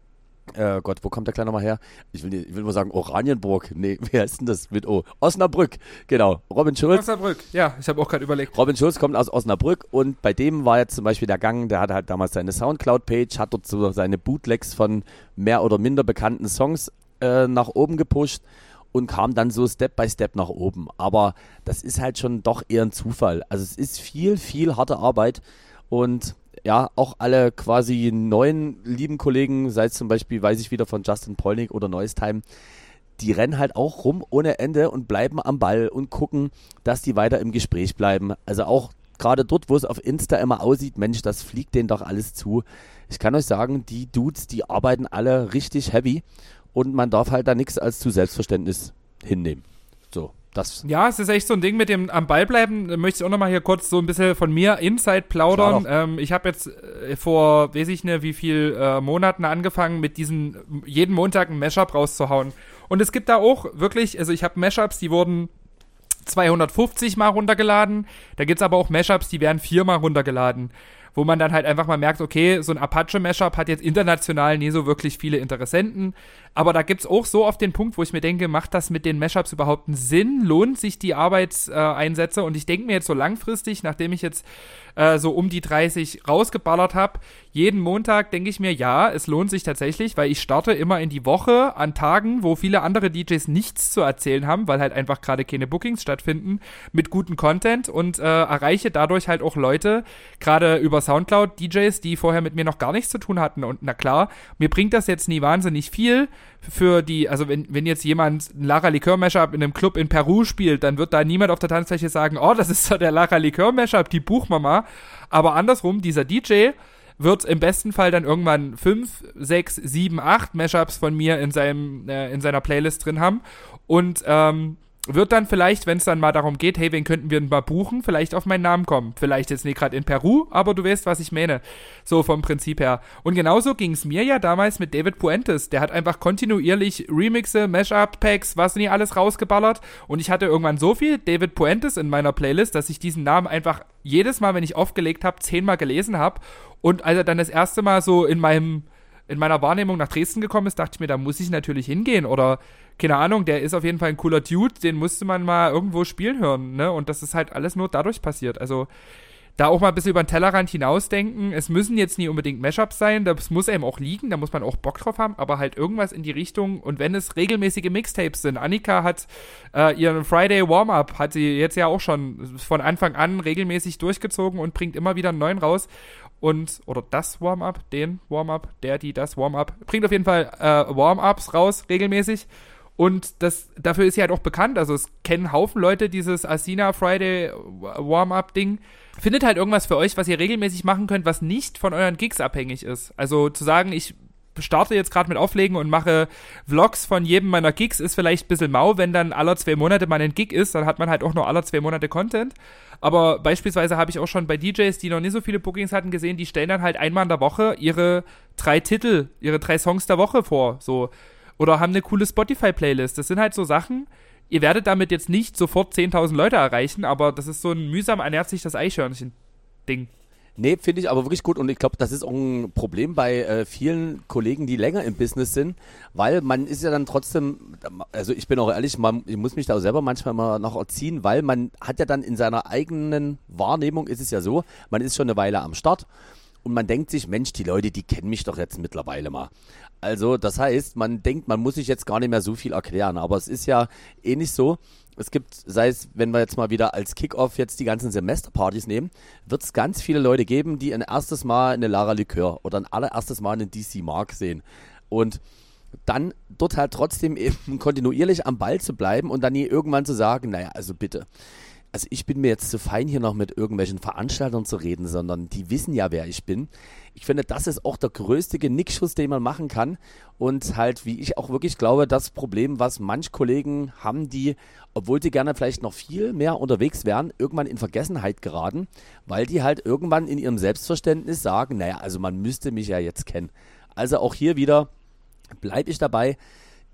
Äh, Gott, wo kommt der Kleine nochmal her? Ich will, ich will mal sagen Oranienburg. Nee, wie heißt denn das mit O? Osnabrück, genau. Robin Schulz. Osnabrück, ja, ich habe auch gerade überlegt. Robin Schulz kommt aus Osnabrück und bei dem war jetzt zum Beispiel der Gang, der hat halt damals seine Soundcloud-Page, hat dort so seine Bootlegs von mehr oder minder bekannten Songs äh, nach oben gepusht und kam dann so Step by Step nach oben. Aber das ist halt schon doch eher ein Zufall. Also es ist viel, viel harte Arbeit und ja, auch alle quasi neuen lieben Kollegen, sei es zum Beispiel, weiß ich wieder von Justin Polnick oder Noise-Time, die rennen halt auch rum ohne Ende und bleiben am Ball und gucken, dass die weiter im Gespräch bleiben. Also auch gerade dort, wo es auf Insta immer aussieht, Mensch, das fliegt denen doch alles zu. Ich kann euch sagen, die Dudes, die arbeiten alle richtig heavy und man darf halt da nichts als zu Selbstverständnis hinnehmen. So. Das ja, es ist echt so ein Ding mit dem am Ball bleiben. Da möchte ich auch nochmal hier kurz so ein bisschen von mir Inside plaudern. Ähm, ich habe jetzt äh, vor, weiß ich nicht, wie viel äh, Monaten angefangen, mit diesen jeden Montag ein Mashup rauszuhauen. Und es gibt da auch wirklich, also ich habe Mashups, die wurden zweihundertfünfzig Mal runtergeladen. Da gibt's aber auch Mashups, die werden viermal runtergeladen. Wo man dann halt einfach mal merkt, okay, so ein Apache-Mashup hat jetzt international nie so wirklich viele Interessenten. Aber da gibt's auch so oft den Punkt, wo ich mir denke, macht das mit den Mashups überhaupt einen Sinn? Lohnt sich die Arbeitseinsätze? Äh, Und ich denke mir jetzt so langfristig, nachdem ich jetzt äh, so um die dreißig rausgeballert habe, jeden Montag denke ich mir, ja, es lohnt sich tatsächlich, weil ich starte immer in die Woche an Tagen, wo viele andere D Js nichts zu erzählen haben, weil halt einfach gerade keine Bookings stattfinden, mit gutem Content und äh, erreiche dadurch halt auch Leute, gerade über Soundcloud, D Js, die vorher mit mir noch gar nichts zu tun hatten. Und na klar, mir bringt das jetzt nie wahnsinnig viel für die, also wenn, wenn jetzt jemand ein Lara Likör Mashup in einem Club in Peru spielt, dann wird da niemand auf der Tanzfläche sagen, oh, das ist doch der Lara Likör Mashup, die buchen wir mal. Aber andersrum, dieser D J wird im besten Fall dann irgendwann fünf, sechs, sieben, acht Mashups von mir in seinem äh, in seiner Playlist drin haben und ähm, wird dann vielleicht, wenn es dann mal darum geht, hey, wen könnten wir denn mal buchen, vielleicht auf meinen Namen kommen. Vielleicht jetzt nicht gerade in Peru, aber du weißt, was ich meine. So vom Prinzip her. Und genauso ging es mir ja damals mit David Puentes. Der hat einfach kontinuierlich Remixe, Mashup-Packs, was nie alles rausgeballert. Und ich hatte irgendwann so viel David Puentes in meiner Playlist, dass ich diesen Namen einfach jedes Mal, wenn ich aufgelegt habe, zehnmal gelesen habe. Und als er dann das erste Mal so in meinem in meiner Wahrnehmung nach Dresden gekommen ist, dachte ich mir, da muss ich natürlich hingehen oder, keine Ahnung, der ist auf jeden Fall ein cooler Dude, den musste man mal irgendwo spielen hören, ne, und das ist halt alles nur dadurch passiert, also da auch mal ein bisschen über den Tellerrand hinausdenken, es müssen jetzt nie unbedingt Mashups sein, das muss einem auch liegen, da muss man auch Bock drauf haben, aber halt irgendwas in die Richtung, und wenn es regelmäßige Mixtapes sind, Annika hat äh, ihren Friday Warm-Up, hat sie jetzt ja auch schon von Anfang an regelmäßig durchgezogen und bringt immer wieder einen neuen raus. Und, oder das Warm-Up, den Warm-Up, der, die, das Warm-Up, bringt auf jeden Fall äh, Warm-Ups raus, regelmäßig. Und das, dafür ist sie halt auch bekannt. Also es kennen Haufen Leute dieses Asina Friday Warm-Up-Ding. Findet halt irgendwas für euch, was ihr regelmäßig machen könnt, was nicht von euren Gigs abhängig ist. Also zu sagen, ich starte jetzt gerade mit Auflegen und mache Vlogs von jedem meiner Gigs, ist vielleicht ein bisschen mau, wenn dann alle zwei Monate mal ein Gig ist, dann hat man halt auch nur alle zwei Monate Content. Aber beispielsweise habe ich auch schon bei D Js, die noch nicht so viele Bookings hatten, gesehen, die stellen dann halt einmal in der Woche ihre drei Titel, ihre drei Songs der Woche vor, so. Oder haben eine coole Spotify-Playlist. Das sind halt so Sachen, ihr werdet damit jetzt nicht sofort zehntausend Leute erreichen, aber das ist so ein mühsam ernährt sich das Eichhörnchen-Ding. Nee, finde ich aber wirklich gut, und ich glaube, das ist auch ein Problem bei äh, vielen Kollegen, die länger im Business sind, weil man ist ja dann trotzdem, also ich bin auch ehrlich, man, ich muss mich da auch selber manchmal mal noch erziehen, weil man hat ja dann in seiner eigenen Wahrnehmung, ist es ja so, man ist schon eine Weile am Start und man denkt sich, Mensch, die Leute, die kennen mich doch jetzt mittlerweile mal. Also das heißt, man denkt, man muss sich jetzt gar nicht mehr so viel erklären, aber es ist ja eh nicht so. Es gibt, sei es, wenn wir jetzt mal wieder als Kickoff jetzt die ganzen Semesterpartys nehmen, wird es ganz viele Leute geben, die ein erstes Mal eine Lara Likör oder ein allererstes Mal einen D C Mark sehen. Und dann dort halt trotzdem eben kontinuierlich am Ball zu bleiben und dann nie irgendwann zu sagen, naja, also bitte. Also ich bin mir jetzt zu fein, hier noch mit irgendwelchen Veranstaltern zu reden, sondern die wissen ja, wer ich bin. Ich finde, das ist auch der größte Genickschuss, den man machen kann. Und halt, wie ich auch wirklich glaube, das Problem, was manch Kollegen haben, die, obwohl sie gerne vielleicht noch viel mehr unterwegs wären, irgendwann in Vergessenheit geraten, weil die halt irgendwann in ihrem Selbstverständnis sagen, naja, also man müsste mich ja jetzt kennen. Also auch hier wieder bleibe ich dabei.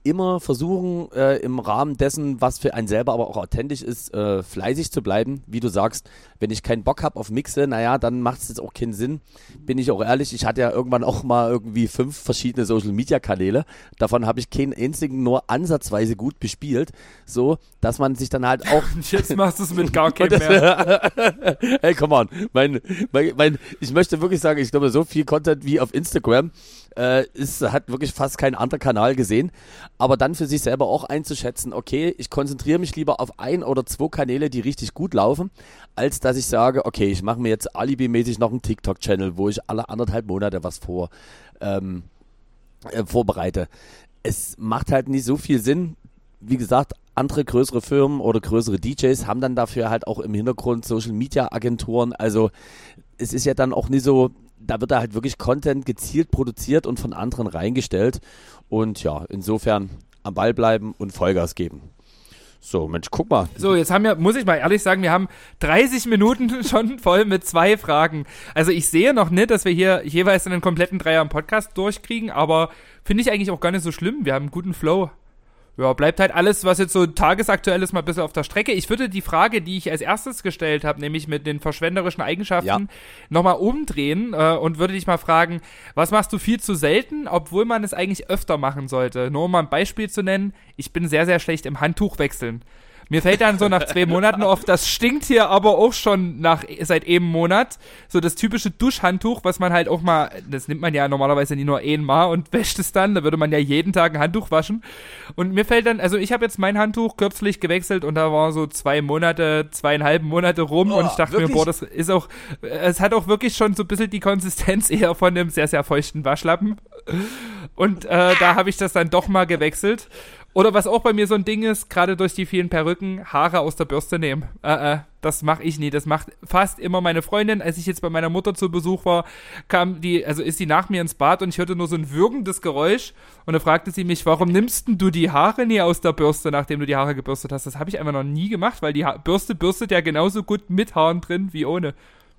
immer versuchen, äh, im Rahmen dessen, was für einen selber aber auch authentisch ist, äh, fleißig zu bleiben. Wie du sagst, wenn ich keinen Bock habe auf Mixe, naja, dann macht es jetzt auch keinen Sinn. Bin ich auch ehrlich, ich hatte ja irgendwann auch mal irgendwie fünf verschiedene Social-Media-Kanäle. Davon habe ich keinen einzigen nur ansatzweise gut bespielt. So, dass man sich dann halt auch... Und jetzt machst du es mit gar keinem mehr. Hey, come on. Mein, mein, mein, ich möchte wirklich sagen, ich glaube, so viel Content wie auf Instagram äh, ist, hat wirklich fast kein anderer Kanal gesehen. Aber dann für sich selber auch einzuschätzen, okay, ich konzentriere mich lieber auf ein oder zwei Kanäle, die richtig gut laufen, als dass ich sage, okay, ich mache mir jetzt alibimäßig noch einen TikTok-Channel, wo ich alle anderthalb Monate was vor, ähm, äh, vorbereite. Es macht halt nicht so viel Sinn. Wie gesagt, andere größere Firmen oder größere D Js haben dann dafür halt auch im Hintergrund Social-Media-Agenturen. Also es ist ja dann auch nicht so, da wird da halt wirklich Content gezielt produziert und von anderen reingestellt. Und ja, insofern am Ball bleiben und Vollgas geben. So, Mensch, guck mal. So, jetzt haben wir, muss ich mal ehrlich sagen, wir haben dreißig Minuten schon voll mit zwei Fragen. Also ich sehe noch nicht, dass wir hier jeweils einen kompletten Dreier im Podcast durchkriegen, aber finde ich eigentlich auch gar nicht so schlimm. Wir haben einen guten Flow. Ja, bleibt halt alles, was jetzt so tagesaktuell ist, mal ein bisschen auf der Strecke. Ich würde die Frage, die ich als erstes gestellt habe, nämlich mit den verschwenderischen Eigenschaften, ja, nochmal umdrehen äh, und würde dich mal fragen, was machst du viel zu selten, obwohl man es eigentlich öfter machen sollte? Nur um mal ein Beispiel zu nennen, ich bin sehr, sehr schlecht im Handtuch wechseln. Mir fällt dann so nach zwei Monaten auf, das stinkt hier aber auch schon nach seit einem Monat. So das typische Duschhandtuch, was man halt auch mal, das nimmt man ja normalerweise nicht nur einmal und wäscht es dann, da würde man ja jeden Tag ein Handtuch waschen. Und mir fällt dann, also ich habe jetzt mein Handtuch kürzlich gewechselt und da war so zwei Monate, zweieinhalb Monate rum oh, und ich dachte wirklich? mir, boah, das ist auch, es hat auch wirklich schon so ein bisschen die Konsistenz eher von einem sehr, sehr feuchten Waschlappen. Und äh, da habe ich das dann doch mal gewechselt. Oder was auch bei mir so ein Ding ist, gerade durch die vielen Perücken, Haare aus der Bürste nehmen. Äh, äh, das mache ich nie. Das macht fast immer meine Freundin. Als ich jetzt bei meiner Mutter zu Besuch war, kam die, also ist sie nach mir ins Bad und ich hörte nur so ein würgendes Geräusch. Und da fragte sie mich, warum nimmst denn du die Haare nie aus der Bürste, nachdem du die Haare gebürstet hast? Das habe ich einfach noch nie gemacht, weil die ha- Bürste bürstet ja genauso gut mit Haaren drin wie ohne.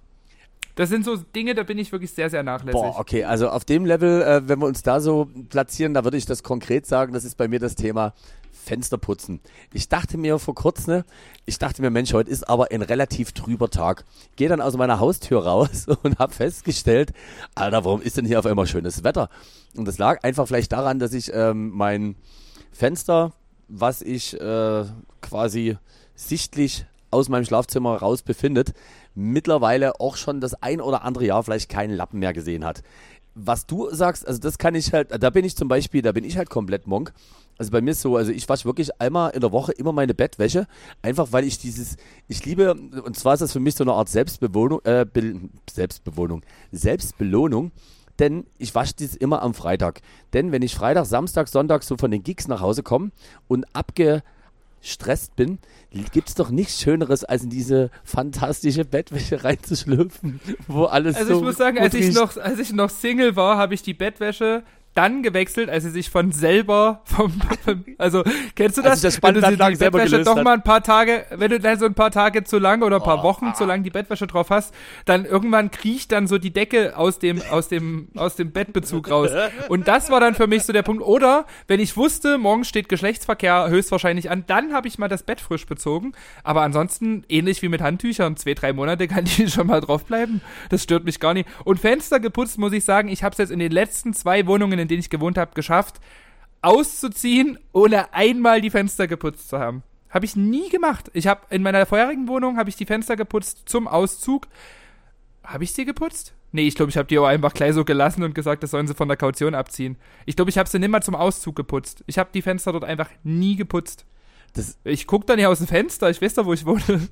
Das sind so Dinge, da bin ich wirklich sehr, sehr nachlässig. Boah, okay, also auf dem Level, äh, wenn wir uns da so platzieren, da würde ich das konkret sagen, das ist bei mir das Thema Fensterputzen. Ich dachte mir vor kurzem, ne, ich dachte mir, Mensch, heute ist aber ein relativ trüber Tag. Gehe dann aus meiner Haustür raus und habe festgestellt, Alter, warum ist denn hier auf einmal schönes Wetter? Und das lag einfach vielleicht daran, dass ich ähm, mein Fenster, was ich äh, quasi sichtlich aus meinem Schlafzimmer raus befindet, mittlerweile auch schon das ein oder andere Jahr vielleicht keinen Lappen mehr gesehen hat. Was du sagst, also das kann ich halt, da bin ich zum Beispiel, da bin ich halt komplett Monk. Also bei mir ist so, also ich wasche wirklich einmal in der Woche immer meine Bettwäsche, einfach weil ich dieses, ich liebe, und zwar ist das für mich so eine Art Selbstbewohnung, äh, Be- Selbstbewohnung, Selbstbelohnung, denn ich wasche dies immer am Freitag. Denn wenn ich Freitag, Samstag, Sonntag so von den Gigs nach Hause komme und abge stresst bin, gibt es doch nichts Schöneres, als in diese fantastische Bettwäsche reinzuschlüpfen, wo alles also so... Also ich muss sagen, als ich, noch, als ich noch Single war, habe ich die Bettwäsche dann gewechselt, als sie sich von selber vom, vom also kennst du das, das wenn du die, die Bettwäsche doch mal ein paar Tage, wenn du dann so ein paar Tage zu lang oder ein paar oh, Wochen ah. zu lang die Bettwäsche drauf hast, dann irgendwann kriecht dann so die Decke aus dem aus dem aus dem Bettbezug raus und das war dann für mich so der Punkt. Oder wenn ich wusste, morgen steht Geschlechtsverkehr höchstwahrscheinlich an, dann habe ich mal das Bett frisch bezogen, aber ansonsten ähnlich wie mit Handtüchern, zwei, drei Monate kann die schon mal drauf bleiben. Das stört mich gar nicht. Und Fenster geputzt, muss ich sagen, ich habe es jetzt in den letzten zwei Wohnungen, in denen ich gewohnt habe, geschafft, auszuziehen, ohne einmal die Fenster geputzt zu haben. Habe ich nie gemacht. Ich habe in meiner vorherigen Wohnung habe ich die Fenster geputzt zum Auszug. Habe ich sie geputzt? Nee, ich glaube, ich habe die auch einfach gleich so gelassen und gesagt, das sollen sie von der Kaution abziehen. Ich glaube, ich habe sie nicht mal zum Auszug geputzt. Ich habe die Fenster dort einfach nie geputzt. Das ich gucke da nicht aus dem Fenster, ich weiß da, wo ich wohne.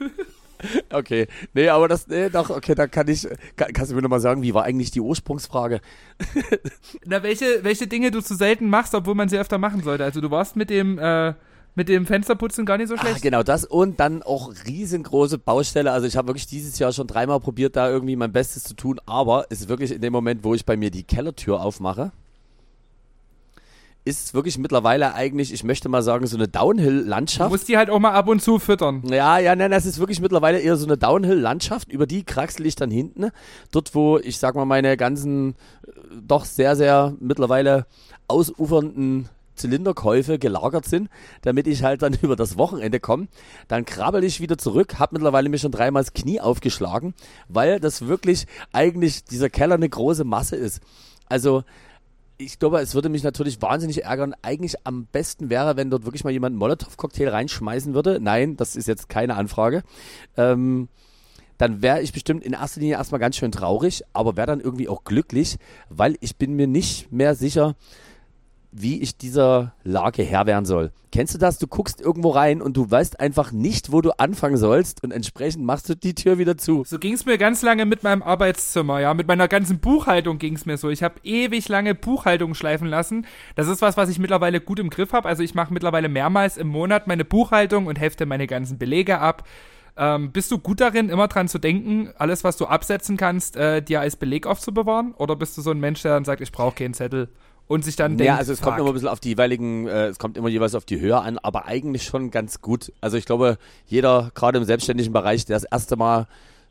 Okay, nee, aber das, nee, doch, okay, da kann ich, kann, kannst du mir nochmal sagen, wie war eigentlich die Ursprungsfrage? Na, welche, welche Dinge du zu selten machst, obwohl man sie öfter machen sollte. Also du warst mit dem, äh, mit dem Fensterputzen gar nicht so schlecht. Ach, genau, das und dann auch riesengroße Baustelle. Also ich habe wirklich dieses Jahr schon dreimal probiert, da irgendwie mein Bestes zu tun, aber es ist wirklich in dem Moment, wo ich bei mir die Kellertür aufmache, ist wirklich mittlerweile eigentlich, ich möchte mal sagen, so eine Downhill-Landschaft. Du musst die halt auch mal ab und zu füttern. Ja, ja, nein, das ist wirklich mittlerweile eher so eine Downhill-Landschaft, über die kraxel ich dann hinten. Dort, wo ich sag mal, meine ganzen, doch sehr, sehr mittlerweile ausufernden Zylinderkäufe gelagert sind, damit ich halt dann über das Wochenende komme. Dann krabbel ich wieder zurück, habe mittlerweile mir schon dreimal das Knie aufgeschlagen, weil das wirklich eigentlich dieser Keller eine große Masse ist. Also ich glaube, es würde mich natürlich wahnsinnig ärgern. Eigentlich am besten wäre, wenn dort wirklich mal jemand einen Molotow-Cocktail reinschmeißen würde. Nein, das ist jetzt keine Anfrage. Ähm, dann wäre ich bestimmt in erster Linie erstmal ganz schön traurig, aber wäre dann irgendwie auch glücklich, weil ich bin mir nicht mehr sicher, wie ich dieser Lage Herr werden soll. Kennst du das? Du guckst irgendwo rein und du weißt einfach nicht, wo du anfangen sollst und entsprechend machst du die Tür wieder zu. So ging es mir ganz lange mit meinem Arbeitszimmer, ja, mit meiner ganzen Buchhaltung ging es mir so. Ich habe ewig lange Buchhaltung schleifen lassen. Das ist was, was ich mittlerweile gut im Griff habe. Also ich mache mittlerweile mehrmals im Monat meine Buchhaltung und hefte meine ganzen Belege ab. Ähm, bist du gut darin, immer dran zu denken, alles, was du absetzen kannst, äh, dir als Beleg aufzubewahren? Oder bist du so ein Mensch, der dann sagt, ich brauche keinen Zettel? Und sich dann ja, denkt, also es fuck. kommt immer ein bisschen auf die jeweiligen, äh, es kommt immer jeweils auf die Höhe an, aber eigentlich schon ganz gut. Also ich glaube, jeder, gerade im selbstständigen Bereich, der das erste Mal,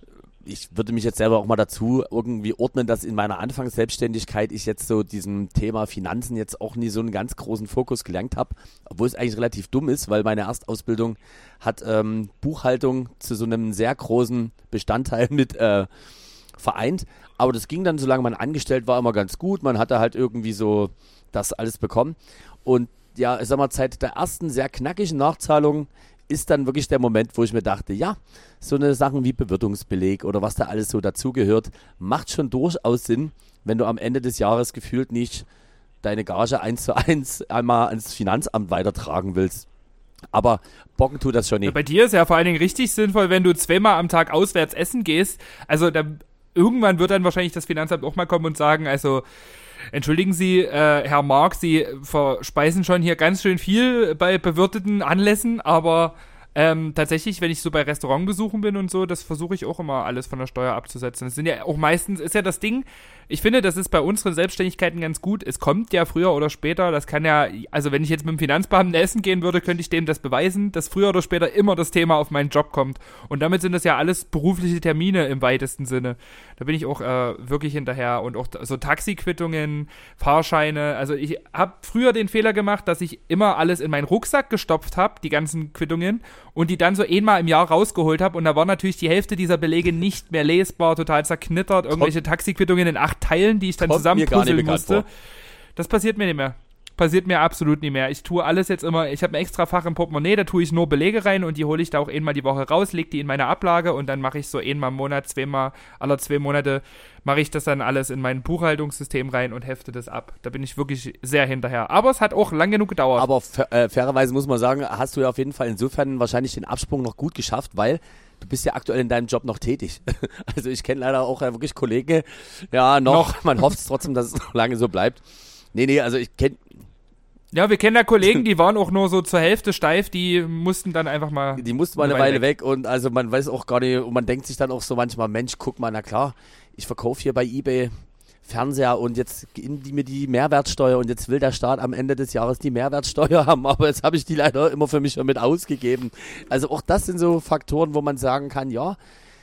ich würde mich jetzt selber auch mal dazu irgendwie ordnen, dass in meiner Anfangsselbstständigkeit ich jetzt so diesem Thema Finanzen jetzt auch nie so einen ganz großen Fokus gelernt habe, obwohl es eigentlich relativ dumm ist, weil meine Erstausbildung hat ähm, Buchhaltung zu so einem sehr großen Bestandteil mit äh, vereint. Aber das ging dann, solange man angestellt war, immer ganz gut. Man hatte halt irgendwie so das alles bekommen. Und ja, ich sag mal, seit der ersten sehr knackigen Nachzahlung ist dann wirklich der Moment, wo ich mir dachte, ja, so eine Sachen wie Bewirtungsbeleg oder was da alles so dazugehört, macht schon durchaus Sinn, wenn du am Ende des Jahres gefühlt nicht deine Gage eins zu eins einmal ans Finanzamt weitertragen willst. Aber bocken tut das schon nicht. Ja, bei dir ist ja vor allen Dingen richtig sinnvoll, wenn du zweimal am Tag auswärts essen gehst. Also da, irgendwann wird dann wahrscheinlich das Finanzamt auch mal kommen und sagen, also entschuldigen Sie, äh, Herr Mark, Sie verspeisen schon hier ganz schön viel bei bewirteten Anlässen, aber ähm, tatsächlich, wenn ich so bei Restaurantbesuchen bin und so, das versuche ich auch immer alles von der Steuer abzusetzen. Das sind ja auch meistens, ist ja das Ding, ich finde, das ist bei unseren Selbstständigkeiten ganz gut. Es kommt ja früher oder später, das kann ja, also wenn ich jetzt mit dem Finanzbeamten essen gehen würde, könnte ich dem das beweisen, dass früher oder später immer das Thema auf meinen Job kommt. Und damit sind das ja alles berufliche Termine im weitesten Sinne. Da bin ich auch äh, wirklich hinterher. Und auch so Taxiquittungen, Fahrscheine. Also ich habe früher den Fehler gemacht, dass ich immer alles in meinen Rucksack gestopft habe, die ganzen Quittungen, und die dann so einmal im Jahr rausgeholt habe. Und da war natürlich die Hälfte dieser Belege nicht mehr lesbar, total zerknittert. Irgendwelche Kommt. Taxiquittungen in acht Teilen, die ich dann zusammenpuzzeln musste. Das passiert mir nicht mehr. Passiert mir absolut nicht mehr. Ich tue alles jetzt immer, ich habe ein extra Fach im Portemonnaie, da tue ich nur Belege rein und die hole ich da auch einmal die Woche raus, lege die in meine Ablage und dann mache ich so einmal im Monat, zweimal, alle zwei Monate mache ich das dann alles in mein Buchhaltungssystem rein und hefte das ab. Da bin ich wirklich sehr hinterher. Aber es hat auch lang genug gedauert. Aber äh, fairerweise muss man sagen, hast du ja auf jeden Fall insofern wahrscheinlich den Absprung noch gut geschafft, weil du bist ja aktuell in deinem Job noch tätig. Also ich kenne leider auch ja, wirklich Kollegen, ja noch, noch. Man hofft es trotzdem, dass es noch lange so bleibt. Nee, nee, also ich kenne... Ja, wir kennen da Kollegen, die waren auch nur so zur Hälfte steif, die mussten dann einfach mal... Die mussten mal eine, eine Weile weg. weg und also man weiß auch gar nicht, und man denkt sich dann auch so manchmal, Mensch, guck mal, na klar, ich verkaufe hier bei eBay Fernseher und jetzt geben die mir die Mehrwertsteuer und jetzt will der Staat am Ende des Jahres die Mehrwertsteuer haben, aber jetzt habe ich die leider immer für mich schon mit ausgegeben. Also auch das sind so Faktoren, wo man sagen kann, ja,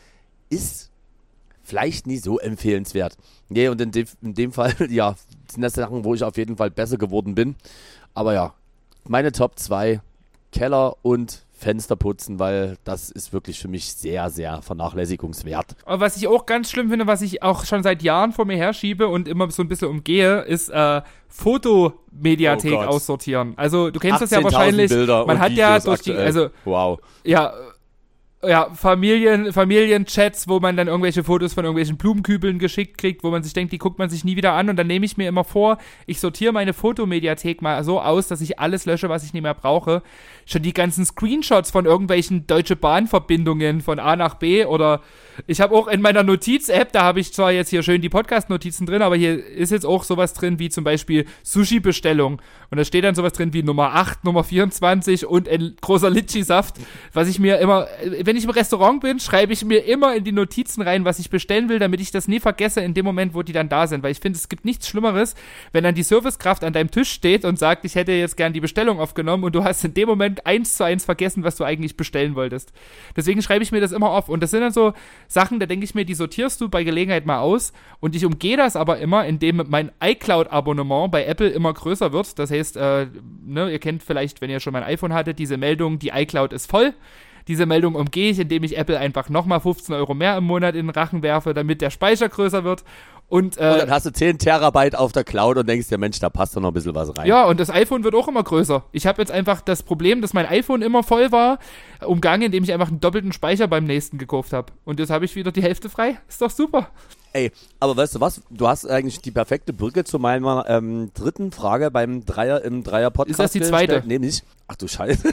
ist vielleicht nie so empfehlenswert. Nee, und in dem, in dem Fall, ja, sind das Sachen, wo ich auf jeden Fall besser geworden bin. Aber ja, meine Top zwei, Keller und Fenster putzen, weil das ist wirklich für mich sehr, sehr vernachlässigungswert. Aber was ich auch ganz schlimm finde, was ich auch schon seit Jahren vor mir herschiebe und immer so ein bisschen umgehe, ist äh, Fotomediathek oh aussortieren. Also du kennst das ja wahrscheinlich. Bilder man hat Videos ja durch aktuell. die, also wow. ja, ja, Familien, Familienchats, wo man dann irgendwelche Fotos von irgendwelchen Blumenkübeln geschickt kriegt, wo man sich denkt, die guckt man sich nie wieder an und dann nehme ich mir immer vor, ich sortiere meine Fotomediathek mal so aus, dass ich alles lösche, was ich nicht mehr brauche. Schon die ganzen Screenshots von irgendwelchen Deutsche Bahn-Verbindungen von A nach B oder ich habe auch in meiner Notiz-App, da habe ich zwar jetzt hier schön die Podcast-Notizen drin, aber hier ist jetzt auch sowas drin wie zum Beispiel Sushi-Bestellung und da steht dann sowas drin wie Nummer acht, Nummer vierundzwanzig und ein großer Litschi-Saft, was ich mir immer, wenn ich im Restaurant bin, schreibe ich mir immer in die Notizen rein, was ich bestellen will, damit ich das nie vergesse in dem Moment, wo die dann da sind. Weil ich finde, es gibt nichts Schlimmeres, wenn dann die Servicekraft an deinem Tisch steht und sagt, ich hätte jetzt gern die Bestellung aufgenommen und du hast in dem Moment eins zu eins vergessen, was du eigentlich bestellen wolltest. Deswegen schreibe ich mir das immer auf. Und das sind dann so Sachen, da denke ich mir, die sortierst du bei Gelegenheit mal aus. Und ich umgehe das aber immer, indem mein iCloud-Abonnement bei Apple immer größer wird. Das heißt, äh, ne, ihr kennt vielleicht, wenn ihr schon mein iPhone hattet, diese Meldung, die iCloud ist voll. Diese Meldung umgehe ich, indem ich Apple einfach nochmal fünfzehn Euro mehr im Monat in den Rachen werfe, damit der Speicher größer wird. Und, äh, und dann hast du zehn Terabyte auf der Cloud und denkst dir, Mensch, da passt doch noch ein bisschen was rein. Ja, und das iPhone wird auch immer größer. Ich habe jetzt einfach das Problem, dass mein iPhone immer voll war, umgangen, indem ich einfach einen doppelten Speicher beim nächsten gekauft habe. Und jetzt habe ich wieder die Hälfte frei. Ist doch super. Ey, aber weißt du was? Du hast eigentlich die perfekte Brücke zu meiner ähm, dritten Frage beim Dreier im Dreier-Podcast. Ist das die zweite? Nee, nicht. Ach du Scheiße.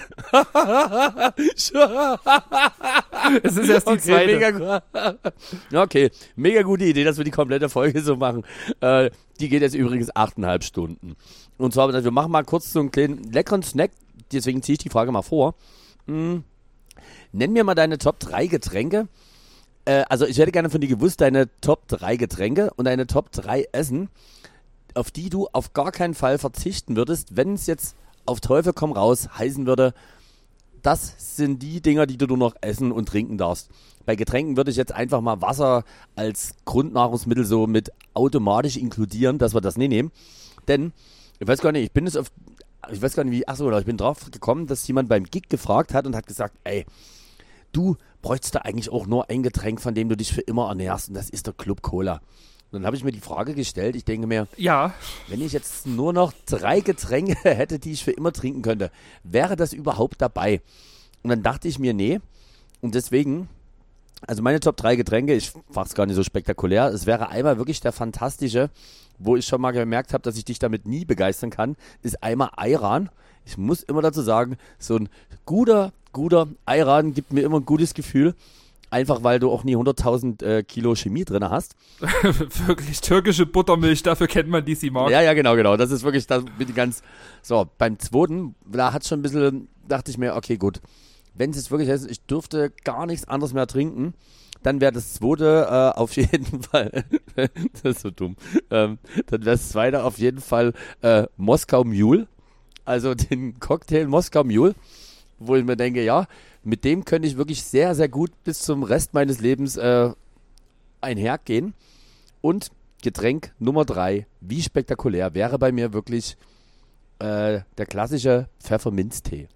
Es ist erst die okay, zweite. Mega, okay, mega gute Idee, dass wir die komplette Folge so machen. Äh, die geht jetzt übrigens achteinhalb Stunden. Und zwar, wir machen mal kurz so einen kleinen leckeren Snack. Deswegen ziehe ich die Frage mal vor. Hm. Nenn mir mal deine Top drei Getränke. Also ich hätte gerne von dir gewusst, deine Top drei Getränke und deine Top drei Essen, auf die du auf gar keinen Fall verzichten würdest, wenn es jetzt auf Teufel komm raus heißen würde, das sind die Dinger, die du nur noch essen und trinken darfst. Bei Getränken würde ich jetzt einfach mal Wasser als Grundnahrungsmittel so mit automatisch inkludieren, dass wir das nicht nehmen. Denn, ich weiß gar nicht, ich bin es auf, ich weiß gar nicht wie, achso, ich bin drauf gekommen, dass jemand beim Gig gefragt hat und hat gesagt, ey, du bräuchtest da eigentlich auch nur ein Getränk, von dem du dich für immer ernährst, und das ist der Club Cola. Und dann habe ich mir die Frage gestellt, ich denke mir, ja, wenn ich jetzt nur noch drei Getränke hätte, die ich für immer trinken könnte, wäre das überhaupt dabei? Und dann dachte ich mir, nee. Und deswegen, also meine Top drei Getränke, ich mache es gar nicht so spektakulär, es wäre einmal wirklich der fantastische, wo ich schon mal gemerkt habe, dass ich dich damit nie begeistern kann, ist einmal Ayran. Ich muss immer dazu sagen, so ein guter, guter Ayran gibt mir immer ein gutes Gefühl. Einfach, weil du auch nie hunderttausend äh, Kilo Chemie drin hast. Wirklich türkische Buttermilch, dafür kennt man die, sie mag. Ja, ja, genau, genau. Das ist wirklich, das bin ich ganz, so, beim zweiten, da hat schon ein bisschen, dachte ich mir, okay, gut. Wenn es jetzt wirklich heißt, ich dürfte gar nichts anderes mehr trinken, dann wäre das zweite äh, auf jeden Fall, das ist so dumm, ähm, dann wäre das zweite auf jeden Fall äh, Moskau Mule. Also den Cocktail Moskau Mule, wo ich mir denke, ja, mit dem könnte ich wirklich sehr, sehr gut bis zum Rest meines Lebens äh, einhergehen. Und Getränk Nummer drei, wie spektakulär, wäre bei mir wirklich äh, der klassische Pfefferminztee.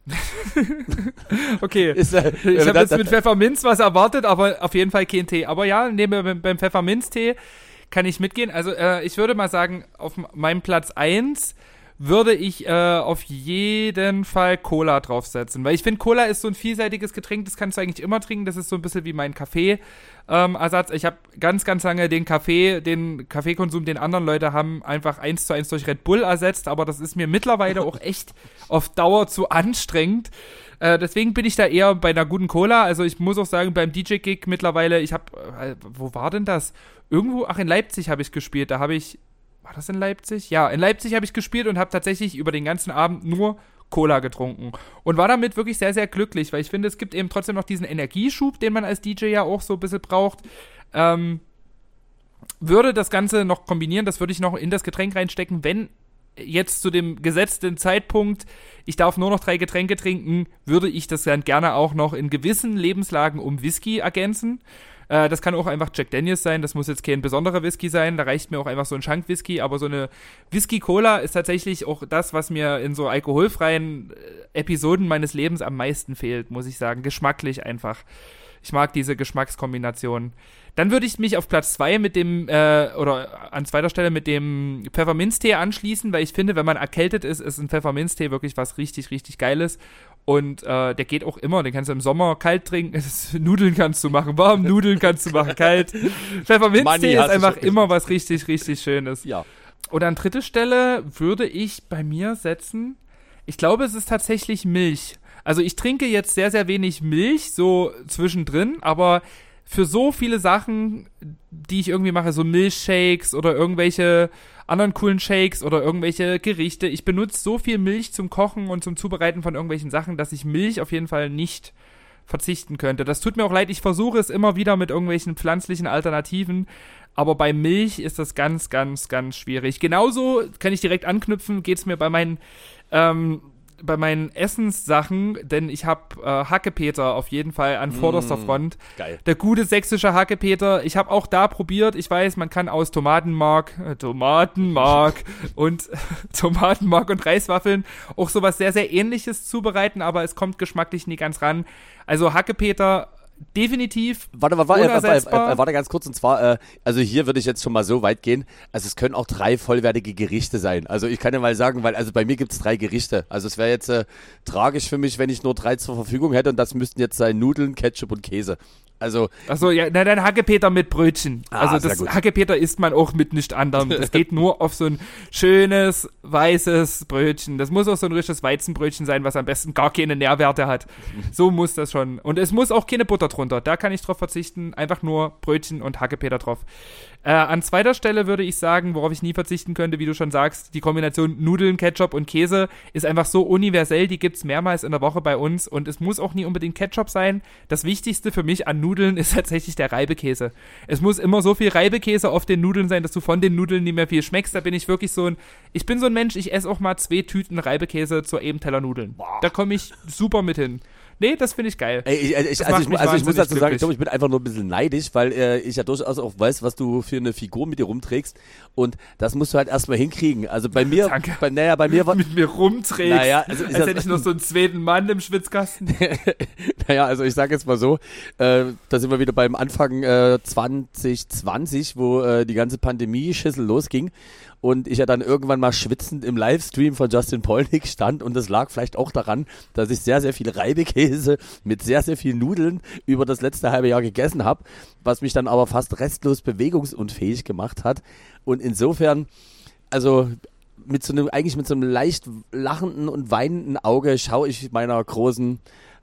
Okay, Ist, äh, ich habe jetzt mit Pfefferminz was erwartet, aber auf jeden Fall kein Tee. Aber ja, neben, beim, beim Pfefferminztee kann ich mitgehen. Also äh, ich würde mal sagen, auf meinem Platz eins würde ich äh, auf jeden Fall Cola draufsetzen. Weil ich finde, Cola ist so ein vielseitiges Getränk, das kannst du eigentlich immer trinken. Das ist so ein bisschen wie mein Kaffee-Ersatz. Ähm, ich habe ganz, ganz lange den Kaffee, den Kaffeekonsum, den anderen Leute haben, einfach eins zu eins durch Red Bull ersetzt. Aber das ist mir mittlerweile auch echt auf Dauer zu anstrengend. Äh, deswegen bin ich da eher bei einer guten Cola. Also ich muss auch sagen, beim D J-Gig mittlerweile, ich habe, äh, wo war denn das? Irgendwo, ach in Leipzig habe ich gespielt. Da habe ich War das in Leipzig? Ja, in Leipzig habe ich gespielt und habe tatsächlich über den ganzen Abend nur Cola getrunken. Und war damit wirklich sehr, sehr glücklich, weil ich finde, es gibt eben trotzdem noch diesen Energieschub, den man als D J ja auch so ein bisschen braucht. Ähm, würde das Ganze noch kombinieren, das würde ich noch in das Getränk reinstecken, wenn jetzt zu dem gesetzten Zeitpunkt, ich darf nur noch drei Getränke trinken, würde ich das dann gerne auch noch in gewissen Lebenslagen um Whisky ergänzen. Äh, das kann auch einfach Jack Daniels sein, das muss jetzt kein besonderer Whisky sein, da reicht mir auch einfach so ein Shank-Whisky, aber so eine Whisky-Cola ist tatsächlich auch das, was mir in so alkoholfreien Episoden meines Lebens am meisten fehlt, muss ich sagen, geschmacklich einfach. Ich mag diese Geschmackskombination. Dann würde ich mich auf Platz zwei mit dem, äh, oder an zweiter Stelle mit dem Pfefferminztee anschließen, weil ich finde, wenn man erkältet ist, ist ein Pfefferminztee wirklich was richtig, richtig Geiles. Und äh, der geht auch immer, den kannst du im Sommer kalt trinken, Nudeln kannst du machen, warm Nudeln kannst du machen, kalt. Pfefferminztee ist einfach immer was richtig, richtig Schönes. Ja. Und an dritte Stelle würde ich bei mir setzen, ich glaube, es ist tatsächlich Milch. Also ich trinke jetzt sehr, sehr wenig Milch, so zwischendrin, aber für so viele Sachen, die ich irgendwie mache, so Milchshakes oder irgendwelche anderen coolen Shakes oder irgendwelche Gerichte, ich benutze so viel Milch zum Kochen und zum Zubereiten von irgendwelchen Sachen, dass ich Milch auf jeden Fall nicht verzichten könnte. Das tut mir auch leid, ich versuche es immer wieder mit irgendwelchen pflanzlichen Alternativen, aber bei Milch ist das ganz, ganz, ganz schwierig. Genauso kann ich direkt anknüpfen, geht es mir bei meinen ähm, bei meinen Essenssachen, denn ich habe äh, Hackepeter auf jeden Fall an vorderster Mm, Front. geil. Der gute sächsische Hackepeter. Ich habe auch da probiert. Ich weiß, man kann aus Tomatenmark, äh, Tomatenmark und Tomatenmark und Reiswaffeln auch sowas sehr, sehr Ähnliches zubereiten, aber es kommt geschmacklich nie ganz ran. Also Hackepeter definitiv Warte, warte, warte, warte, unersetzbar. warte, warte ganz kurz, und zwar, äh, also hier würde ich jetzt schon mal so weit gehen, also es können auch drei vollwertige Gerichte sein. Also ich kann ja mal sagen, weil also bei mir gibt es drei Gerichte. Also es wäre jetzt äh, tragisch für mich, wenn ich nur drei zur Verfügung hätte, und das müssten jetzt sein Nudeln, Ketchup und Käse. Also Achso, ja, na, dann Hackepeter mit Brötchen. Ah, also sehr das gut. Hackepeter isst man auch mit nichts anderem. Das geht nur auf so ein schönes, weißes Brötchen. Das muss auch so ein richtiges Weizenbrötchen sein, was am besten gar keine Nährwerte hat. So muss das schon. Und es muss auch keine Butter drunter. Da kann ich drauf verzichten. Einfach nur Brötchen und Hackepeter drauf. Äh, an zweiter Stelle würde ich sagen, worauf ich nie verzichten könnte, wie du schon sagst, die Kombination Nudeln, Ketchup und Käse ist einfach so universell. Die gibt's mehrmals in der Woche bei uns. Und es muss auch nie unbedingt Ketchup sein. Das Wichtigste für mich an Nudeln ist tatsächlich der Reibekäse. Es muss immer so viel Reibekäse auf den Nudeln sein, dass du von den Nudeln nicht mehr viel schmeckst. Da bin ich wirklich so ein, ich bin so ein Mensch, ich esse auch mal zwei Tüten Reibekäse zu einem Teller Nudeln. Da komme ich super mit hin. Nee, das finde ich geil. Ey, ich, ich, Das also macht ich, mich also ich muss wahnsinnig dazu sagen, glücklich. ich glaube, ich bin einfach nur ein bisschen neidisch, weil äh, ich ja durchaus auch weiß, was du für eine Figur mit dir rumträgst, und das musst du halt erstmal hinkriegen. Also bei mir, Danke. bei, naja, bei mir war, Mit mir rumträgst, Naja, also ist als das- hätte ich noch so einen zweiten Mann im Schwitzkasten. naja, also ich sage jetzt mal so, äh, da sind wir wieder beim Anfang äh, zwanzig zwanzig, wo äh, die ganze Pandemie-Schissel losging und ich ja dann irgendwann mal schwitzend im Livestream von Justin Polnick stand, und das lag vielleicht auch daran, dass ich sehr, sehr viel Reibekäse mit sehr, sehr viel Nudeln über das letzte halbe Jahr gegessen habe, was mich dann aber fast restlos bewegungsunfähig gemacht hat, und insofern, also mit so einem, eigentlich mit so einem leicht lachenden und weinenden Auge schaue ich meiner großen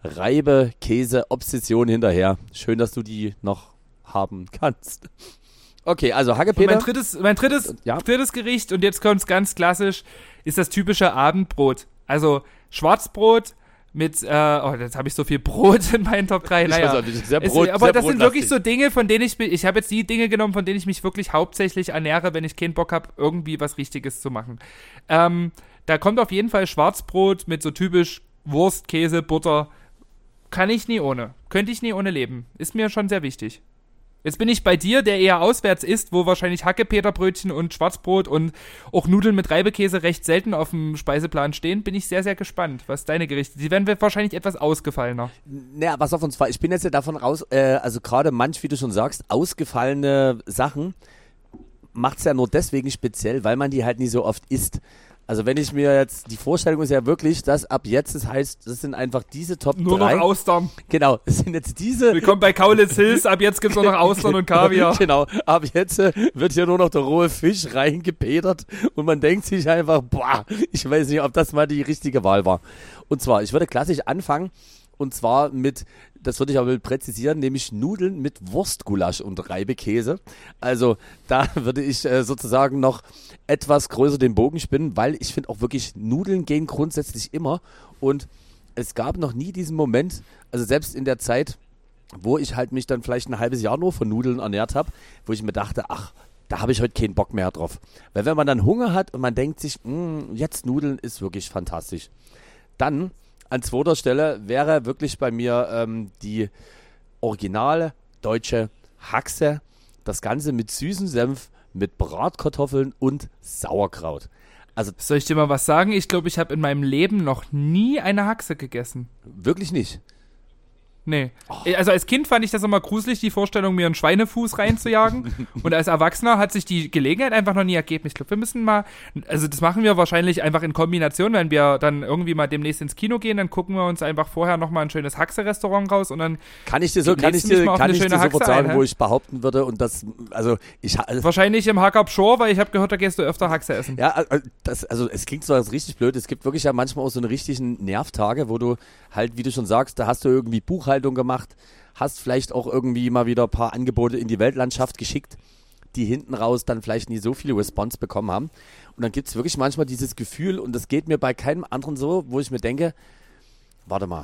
Reibe-Käse-Obsession hinterher. Schön, dass du die noch haben kannst. Okay, also Und Hackepeter. mein drittes, mein drittes, Ja. drittes Gericht, und jetzt kommt's ganz klassisch, ist das typische Abendbrot. Also Schwarzbrot mit, äh, oh, jetzt habe ich so viel Brot in meinen Top drei. Ich Naja, weiß auch nicht, sehr es, Brot- aber sehr das sind wirklich brotlastig. so Dinge, von denen ich mich, ich habe jetzt die Dinge genommen, von denen ich mich wirklich hauptsächlich ernähre, wenn ich keinen Bock habe, irgendwie was Richtiges zu machen. Ähm, da kommt auf jeden Fall Schwarzbrot mit so typisch Wurst, Käse, Butter. Kann ich nie ohne. Könnte ich nie ohne leben. Ist mir schon sehr wichtig. Jetzt bin ich bei dir, der eher auswärts isst, wo wahrscheinlich Hackepeterbrötchen und Schwarzbrot und auch Nudeln mit Reibekäse recht selten auf dem Speiseplan stehen. Bin ich sehr, sehr gespannt, was deine Gerichte. Die werden wahrscheinlich etwas ausgefallener. Naja, was auf uns zwar, ich bin jetzt ja davon raus, äh, also gerade manch, wie du schon sagst, ausgefallene Sachen macht es ja nur deswegen speziell, weil man die halt nie so oft isst. Also wenn ich mir jetzt, die Vorstellung ist ja wirklich, dass ab jetzt, das heißt, das sind einfach diese Top Nur drei. noch Austern. Genau, es sind jetzt diese. Willkommen bei Kaulitz Hills. Ab jetzt gibt's nur noch Austern und Kaviar. Genau, ab jetzt äh, wird hier nur noch der rohe Fisch reingepetert und man denkt sich einfach, boah, ich weiß nicht, ob das mal die richtige Wahl war. Und zwar, ich würde klassisch anfangen, und zwar mit, das würde ich aber präzisieren, nämlich Nudeln mit Wurstgulasch und Reibekäse. Also da würde ich äh, sozusagen noch etwas größer den Bogen spinnen, weil ich finde auch wirklich, Nudeln gehen grundsätzlich immer, und es gab noch nie diesen Moment, also selbst in der Zeit, wo ich halt mich dann vielleicht ein halbes Jahr nur von Nudeln ernährt habe, wo ich mir dachte, ach, da habe ich heute keinen Bock mehr drauf. Weil wenn man dann Hunger hat und man denkt sich, mh, jetzt Nudeln ist wirklich fantastisch. Dann an zweiter Stelle wäre wirklich bei mir ähm, die originale deutsche Haxe. Das Ganze mit süßem Senf, mit Bratkartoffeln und Sauerkraut. Also Soll ich dir mal was sagen? Ich glaube, ich habe in meinem Leben noch nie eine Haxe gegessen. wirklich nicht. Nee. Also als Kind fand ich das immer gruselig, die Vorstellung, mir einen Schweinefuß reinzujagen. Und als Erwachsener hat sich die Gelegenheit einfach noch nie ergeben. Ich glaube, wir müssen mal, also das machen wir wahrscheinlich einfach in Kombination, wenn wir dann irgendwie mal demnächst ins Kino gehen, dann gucken wir uns einfach vorher nochmal ein schönes Haxe-Restaurant raus und dann Kann ich dir so, Lädst kann ich du mich dir, mal auf kann eine ich dir schöne sofort Haxe sagen, ein, wo hä? ich behaupten würde, und das, also ich, also, wahrscheinlich im Hackerb Shore, weil ich habe gehört, da gehst du öfter Haxe essen. ja, also, das, also es klingt zwar richtig blöd, es gibt wirklich ja manchmal auch so eine richtigen Nervtage, wo du halt, wie du schon sagst, da hast du irgendwie Buchhaltung gemacht, hast vielleicht auch irgendwie mal wieder ein paar Angebote in die Weltlandschaft geschickt, die hinten raus dann vielleicht nie so viele Response bekommen haben. Und dann gibt es wirklich manchmal dieses Gefühl, und das geht mir bei keinem anderen so, wo ich mir denke, warte mal,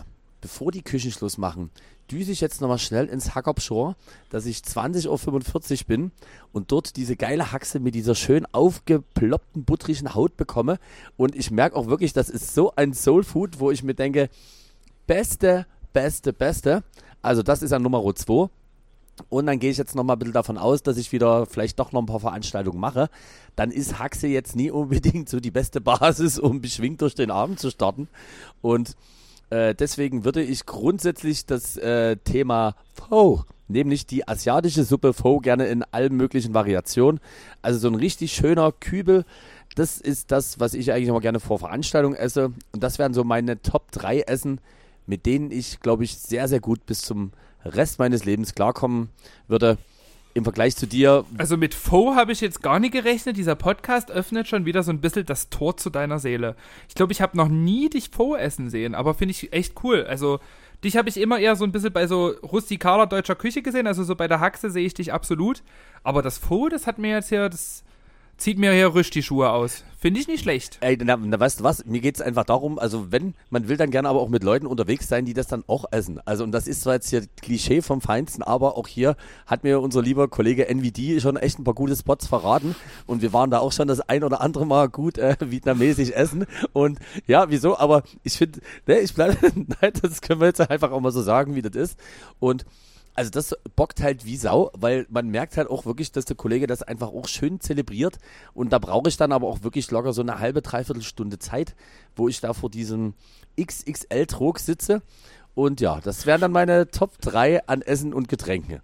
bevor die Küchenschluss machen, düse ich jetzt nochmal schnell ins Hackerpschor, dass ich zwanzig Uhr fünfundvierzig bin und dort diese geile Haxe mit dieser schön aufgeploppten, buttrigen Haut bekomme. Und ich merke auch wirklich, das ist so ein Soulfood, wo ich mir denke, beste, beste, beste. Also das ist ja Nummer zwei. Und dann gehe ich jetzt nochmal ein bisschen davon aus, dass ich wieder vielleicht doch noch ein paar Veranstaltungen mache. Dann ist Haxe jetzt nie unbedingt so die beste Basis, um beschwingt durch den Abend zu starten. Und äh, deswegen würde ich grundsätzlich das äh, Thema Pho, nämlich die asiatische Suppe Pho, gerne in allen möglichen Variationen. Also so ein richtig schöner Kübel, das ist das, was ich eigentlich immer gerne vor Veranstaltungen esse. Und das wären so meine Top drei Essen, mit denen ich, glaube ich, sehr, sehr gut bis zum Rest meines Lebens klarkommen würde. Im Vergleich zu dir. Also mit Pho habe ich jetzt gar nicht gerechnet. Dieser Podcast öffnet schon wieder so ein bisschen das Tor zu deiner Seele. Ich glaube, ich habe noch nie dich Pho essen sehen, aber finde ich echt cool. Also dich habe ich immer eher so ein bisschen bei so rustikaler deutscher Küche gesehen. Also so bei der Haxe sehe ich dich absolut. Aber das Pho, das hat mir jetzt hier, das zieht mir hier rüsch die Schuhe aus. Finde ich nicht schlecht. Ey, na, na weißt du was? Mir geht es einfach darum, also wenn, man will dann gerne aber auch mit Leuten unterwegs sein, die das dann auch essen. Also und das ist zwar jetzt hier Klischee vom Feinsten, aber auch hier hat mir unser lieber Kollege N V D schon echt ein paar gute Spots verraten und wir waren da auch schon das ein oder andere Mal gut äh, vietnamesisch essen und ja, wieso? Aber ich finde, ne, ich bleibe, nein, das können wir jetzt einfach auch mal so sagen, wie das ist und also das bockt halt wie Sau, weil man merkt halt auch wirklich, dass der Kollege das einfach auch schön zelebriert und da brauche ich dann aber auch wirklich locker so eine halbe, dreiviertel Stunde Zeit, wo ich da vor diesem X X L-Trog sitze und ja, das wären dann meine Top drei an Essen und Getränke.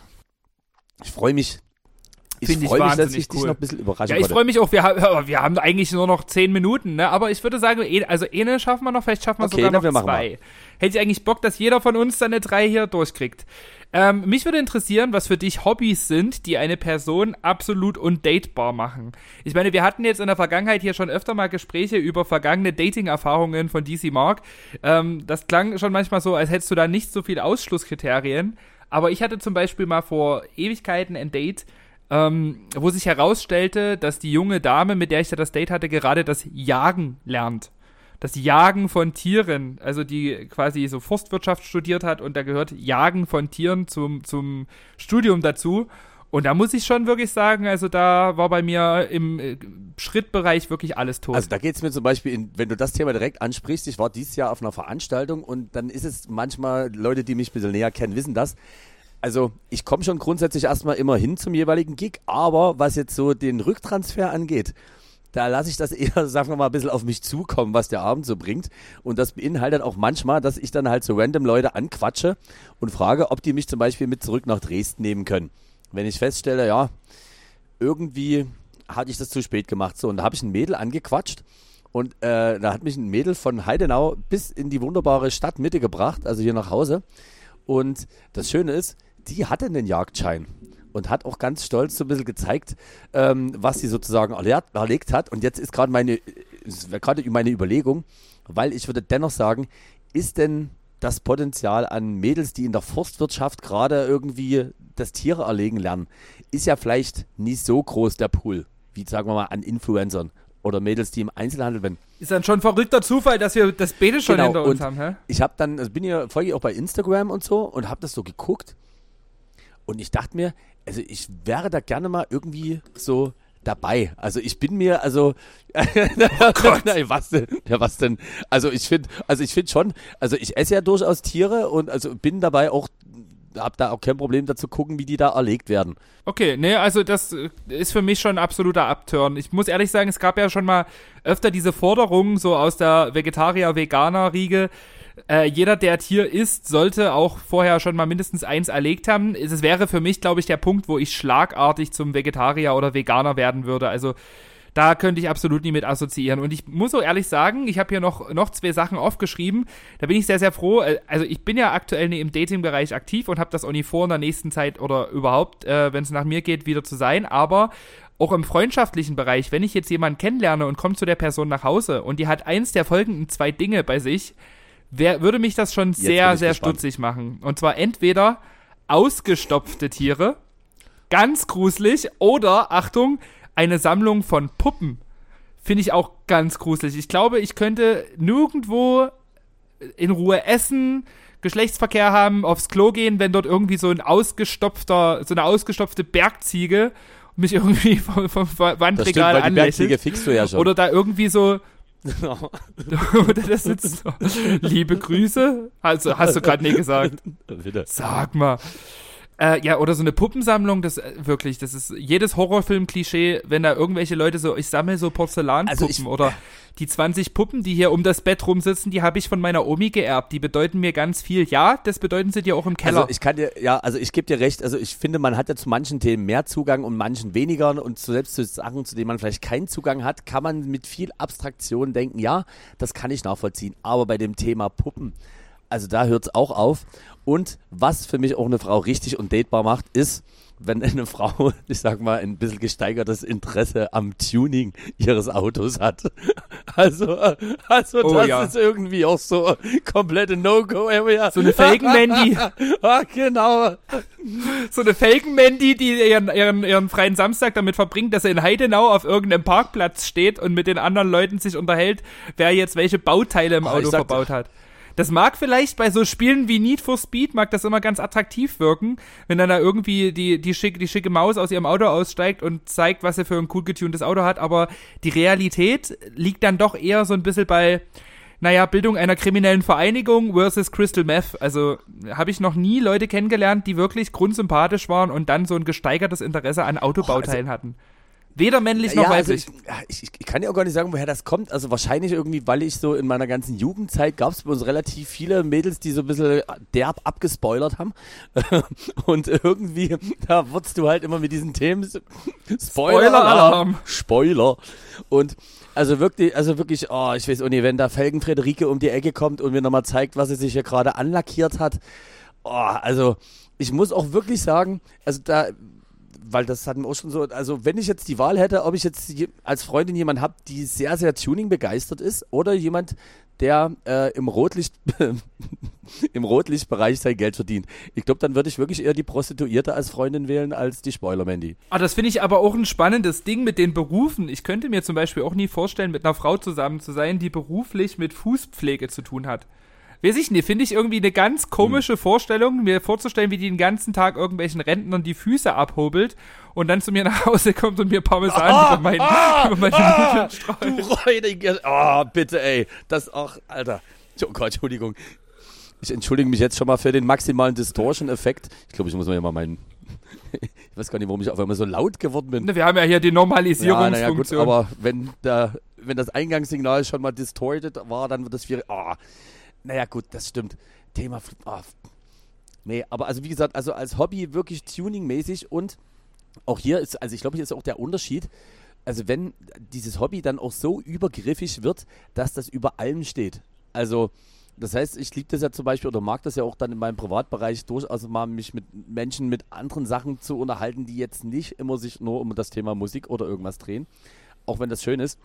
Ich freue mich. Ich freue mich, dass ich cool. dich noch ein bisschen überraschen Ja, ich freue mich auch. Wir, haben, wir haben eigentlich nur noch zehn Minuten, ne? Aber ich würde sagen, also eine schaffen wir noch, vielleicht schaffen wir okay, sogar noch wir zwei. Mal. Hätte ich eigentlich Bock, dass jeder von uns seine drei hier durchkriegt. Ähm, mich würde interessieren, was für dich Hobbys sind, die eine Person absolut undatebar machen. Ich meine, wir hatten jetzt in der Vergangenheit hier schon öfter mal Gespräche über vergangene Dating-Erfahrungen von D C Mark. Ähm, das klang schon manchmal so, als hättest du da nicht so viele Ausschlusskriterien. Aber ich hatte zum Beispiel mal vor Ewigkeiten ein Date, Ähm, wo sich herausstellte, dass die junge Dame, mit der ich da das Date hatte, gerade das Jagen lernt. Das Jagen von Tieren, also die quasi so Forstwirtschaft studiert hat und da gehört Jagen von Tieren zum, zum Studium dazu. Und da muss ich schon wirklich sagen, also da war bei mir im äh, Schrittbereich wirklich alles tot. Also da geht es mir zum Beispiel, in, wenn du das Thema direkt ansprichst, ich war dieses Jahr auf einer Veranstaltung und dann ist es manchmal, Leute, die mich ein bisschen näher kennen, wissen das. Also ich komme schon grundsätzlich erstmal immer hin zum jeweiligen Gig, aber was jetzt so den Rücktransfer angeht, da lasse ich das eher, sagen wir mal, ein bisschen auf mich zukommen, was der Abend so bringt. Und das beinhaltet auch manchmal, dass ich dann halt so random Leute anquatsche und frage, ob die mich zum Beispiel mit zurück nach Dresden nehmen können. Wenn ich feststelle, ja, irgendwie hatte ich das zu spät gemacht. So, und da habe ich ein Mädel angequatscht und äh, da hat mich ein Mädel von Heidenau bis in die wunderbare Stadtmitte gebracht, also hier nach Hause. Und das Schöne ist, die hatte einen Jagdschein und hat auch ganz stolz so ein bisschen gezeigt, ähm, was sie sozusagen erlehrt, erlegt hat. Und jetzt ist gerade meine, gerade meine Überlegung, weil ich würde dennoch sagen, ist denn das Potenzial an Mädels, die in der Forstwirtschaft gerade irgendwie das Tiere erlegen lernen, ist ja vielleicht nicht so groß der Pool, wie sagen wir mal an Influencern oder Mädels, die im Einzelhandel sind. Ist dann schon ein verrückter Zufall, dass wir das Beete schon genau, hinter uns und haben, hä? Ich habe dann, also bin ja, folge ich auch bei Instagram und so und habe das so geguckt und ich dachte mir, also ich wäre da gerne mal irgendwie so dabei. Also ich bin mir, also oh Gott. Nein, was denn? Ja, was denn? Also ich finde, also ich finde schon, also ich esse ja durchaus Tiere und also bin dabei auch, hab da auch kein Problem dazu gucken, wie die da erlegt werden. Okay, ne, also das ist für mich schon ein absoluter Upturn. Ich muss ehrlich sagen, es gab ja schon mal öfter diese Forderungen so aus der Vegetarier-Veganer-Riege. Äh, jeder, der Tier isst, sollte auch vorher schon mal mindestens eins erlegt haben. Es, es wäre für mich, glaube ich, der Punkt, wo ich schlagartig zum Vegetarier oder Veganer werden würde. Also da könnte ich absolut nie mit assoziieren. Und ich muss so ehrlich sagen, ich habe hier noch, noch zwei Sachen aufgeschrieben. Da bin ich sehr, sehr froh. Also ich bin ja aktuell im Dating-Bereich aktiv und habe das auch nie vor, in der nächsten Zeit oder überhaupt, äh, wenn es nach mir geht, wieder zu sein. Aber auch im freundschaftlichen Bereich, wenn ich jetzt jemanden kennenlerne und komme zu der Person nach Hause und die hat eins der folgenden zwei Dinge bei sich, Wer, würde mich das schon sehr, sehr gespannt. stutzig machen. Und zwar entweder ausgestopfte Tiere, ganz gruselig, oder, Achtung, eine Sammlung von Puppen. Finde ich auch ganz gruselig. Ich glaube, ich könnte nirgendwo in Ruhe essen, Geschlechtsverkehr haben, aufs Klo gehen, wenn dort irgendwie so ein ausgestopfter, so eine ausgestopfte Bergziege mich irgendwie vom, vom Wandregal das stimmt, weil die anlächelt. Bergziege fixst du ja schon. Oder da irgendwie so oder das sitzt so. Liebe Grüße. Also, hast du gerade nie gesagt. Bitte. Sag mal. Äh, ja, oder so eine Puppensammlung, das äh, wirklich, das ist jedes Horrorfilm-Klischee, wenn da irgendwelche Leute so, ich sammle so Porzellanpuppen Also ich, oder die zwanzig Puppen, die hier um das Bett rumsitzen, die habe ich von meiner Omi geerbt, die bedeuten mir ganz viel. Ja, das bedeuten sie dir auch im Keller. Also ich kann dir, ja, also ich gebe dir recht, also ich finde, man hat ja zu manchen Themen mehr Zugang und manchen weniger und zu, selbst zu Sachen, zu denen man vielleicht keinen Zugang hat, kann man mit viel Abstraktion denken, ja, das kann ich nachvollziehen, aber bei dem Thema Puppen, also da hört es auch auf. Und was für mich auch eine Frau richtig und datebar macht, ist, wenn eine Frau, ich sag mal, ein bisschen gesteigertes Interesse am Tuning ihres Autos hat. Also, also oh, das ja. ist irgendwie auch so komplette No-Go-Area. So eine Felgen-Mandy. Ah, genau. So eine Felgen-Mandy, die ihren, ihren, ihren freien Samstag damit verbringt, dass er in Heidenau auf irgendeinem Parkplatz steht und mit den anderen Leuten sich unterhält, wer jetzt welche Bauteile im Ah, Auto ich sag- verbaut hat. Das mag vielleicht bei so Spielen wie Need for Speed, mag das immer ganz attraktiv wirken, wenn dann da irgendwie die, die, schicke, die schicke Maus aus ihrem Auto aussteigt und zeigt, was sie für ein cool getuntes Auto hat, aber die Realität liegt dann doch eher so ein bisschen bei, naja, Bildung einer kriminellen Vereinigung versus Crystal Meth. Also habe ich noch nie Leute kennengelernt, die wirklich grundsympathisch waren und dann so ein gesteigertes Interesse an Autobauteilen Oh, also hatten. Weder männlich noch ja, also weiblich. ich, ich, ich kann ja auch gar nicht sagen, woher das kommt. Also wahrscheinlich irgendwie, weil ich so in meiner ganzen Jugendzeit gab es bei uns relativ viele Mädels, die so ein bisschen derb abgespoilert haben. Und irgendwie, da wurdest du halt immer mit diesen Themen so, Spoiler-Alarm. Spoiler. Und also wirklich, also wirklich, oh, ich weiß auch nicht, wenn da Felgen Friederike um die Ecke kommt und mir nochmal zeigt, was sie sich hier gerade anlackiert hat. Oh, also ich muss auch wirklich sagen, also da... weil das hatten wir auch schon so, also wenn ich jetzt die Wahl hätte, ob ich jetzt je- als Freundin jemanden habe, die sehr, sehr Tuning begeistert ist oder jemand, der äh, im Rotlicht im Rotlichtbereich sein Geld verdient. Ich glaube, dann würde ich wirklich eher die Prostituierte als Freundin wählen, als die Spoiler-Mandy. Ah, das finde ich aber auch ein spannendes Ding mit den Berufen. Ich könnte mir zum Beispiel auch nie vorstellen, mit einer Frau zusammen zu sein, die beruflich mit Fußpflege zu tun hat. Weiß ich nicht, finde ich irgendwie eine ganz komische hm. Vorstellung, mir vorzustellen, wie die den ganzen Tag irgendwelchen Rentnern die Füße abhobelt und dann zu mir nach Hause kommt und mir Parmesan ah, über meinen ah, über meine ah, Du räudiger, oh, bitte, ey, das auch, Alter, oh Gott, Entschuldigung. Ich entschuldige mich jetzt schon mal für den maximalen Distortion-Effekt. Ich glaube, ich muss mir mal meinen, ich weiß gar nicht, warum ich auf einmal so laut geworden bin. Wir haben ja hier die Normalisierungsfunktion. Ja, na ja, gut, aber wenn, da, wenn das Eingangssignal schon mal distorted war, dann wird das schwierig. Oh. Naja, gut, das stimmt. Thema. Oh. Nee, aber also wie gesagt, also als Hobby wirklich tuningmäßig und auch hier ist, also ich glaube, hier ist auch der Unterschied, also wenn dieses Hobby dann auch so übergriffig wird, dass das über allem steht. Also, das heißt, ich liebe das ja zum Beispiel oder mag das ja auch dann in meinem Privatbereich durchaus mal, mich mit Menschen mit anderen Sachen zu unterhalten, die jetzt nicht immer sich nur um das Thema Musik oder irgendwas drehen, auch wenn das schön ist.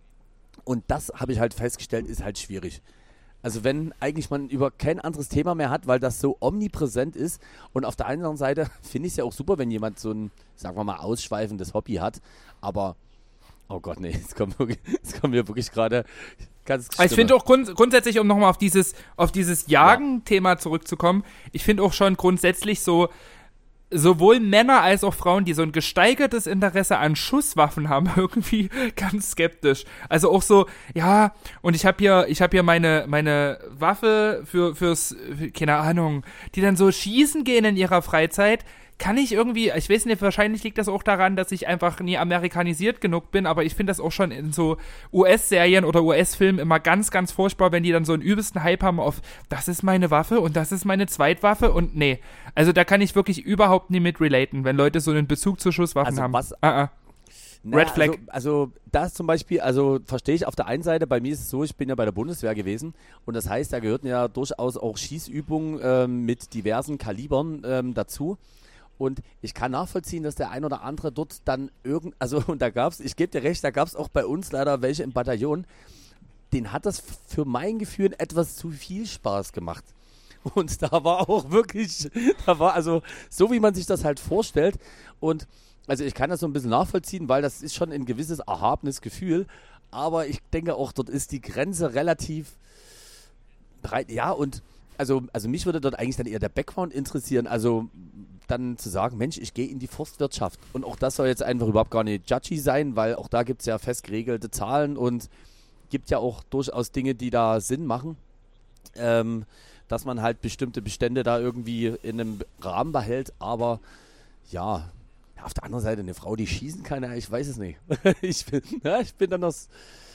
Und das habe ich halt festgestellt, ist halt schwierig. Also wenn eigentlich man über kein anderes Thema mehr hat, weil das so omnipräsent ist und auf der anderen Seite finde ich es ja auch super, wenn jemand so ein, sagen wir mal, ausschweifendes Hobby hat, aber, oh Gott, nee, es kommt, wirklich, es kommt mir wirklich gerade ganz schlimm. Ich finde auch grund- grundsätzlich, um nochmal auf dieses, auf dieses Jagen-Thema ja. zurückzukommen, ich finde auch schon grundsätzlich so, sowohl Männer als auch Frauen, die so ein gesteigertes Interesse an Schusswaffen haben, irgendwie ganz skeptisch. Also auch so, ja, und ich habe hier, ich habe hier meine meine Waffe für fürs, für, keine Ahnung, die dann so schießen gehen in ihrer Freizeit. Kann ich irgendwie, ich weiß nicht, wahrscheinlich liegt das auch daran, dass ich einfach nie amerikanisiert genug bin, aber ich finde das auch schon in so U S-Serien oder U S-Filmen immer ganz, ganz furchtbar, wenn die dann so einen übelsten Hype haben auf, das ist meine Waffe und das ist meine Zweitwaffe und nee. Also da kann ich wirklich überhaupt nie mit relaten, wenn Leute so einen Bezug zu Schusswaffen also haben. Was, uh-uh. naja, Red Flag. Also, also das zum Beispiel, also verstehe ich auf der einen Seite, bei mir ist es so, ich bin ja bei der Bundeswehr gewesen und das heißt, da gehörten ja durchaus auch Schießübungen ähm, mit diversen Kalibern ähm, dazu. Und ich kann nachvollziehen, dass der ein oder andere dort dann irgend, also und da gab es, ich gebe dir recht, da gab es auch bei uns leider welche im Bataillon, denen hat das für mein Gefühl etwas zu viel Spaß gemacht. Und da war auch wirklich, da war also so, wie man sich das halt vorstellt. Und also ich kann das so ein bisschen nachvollziehen, weil das ist schon ein gewisses erhabenes Gefühl. Aber ich denke auch, dort ist die Grenze relativ, rein, ja, und also, also mich würde dort eigentlich dann eher der Background interessieren, also dann zu sagen, Mensch, ich gehe in die Forstwirtschaft. Und auch das soll jetzt einfach überhaupt gar nicht judgy sein, weil auch da gibt es ja fest geregelte Zahlen und gibt ja auch durchaus Dinge, die da Sinn machen, ähm, dass man halt bestimmte Bestände da irgendwie in einem Rahmen behält, aber ja, auf der anderen Seite eine Frau, die schießen kann, ja, ich weiß es nicht. ich, bin, ja, ich bin dann das,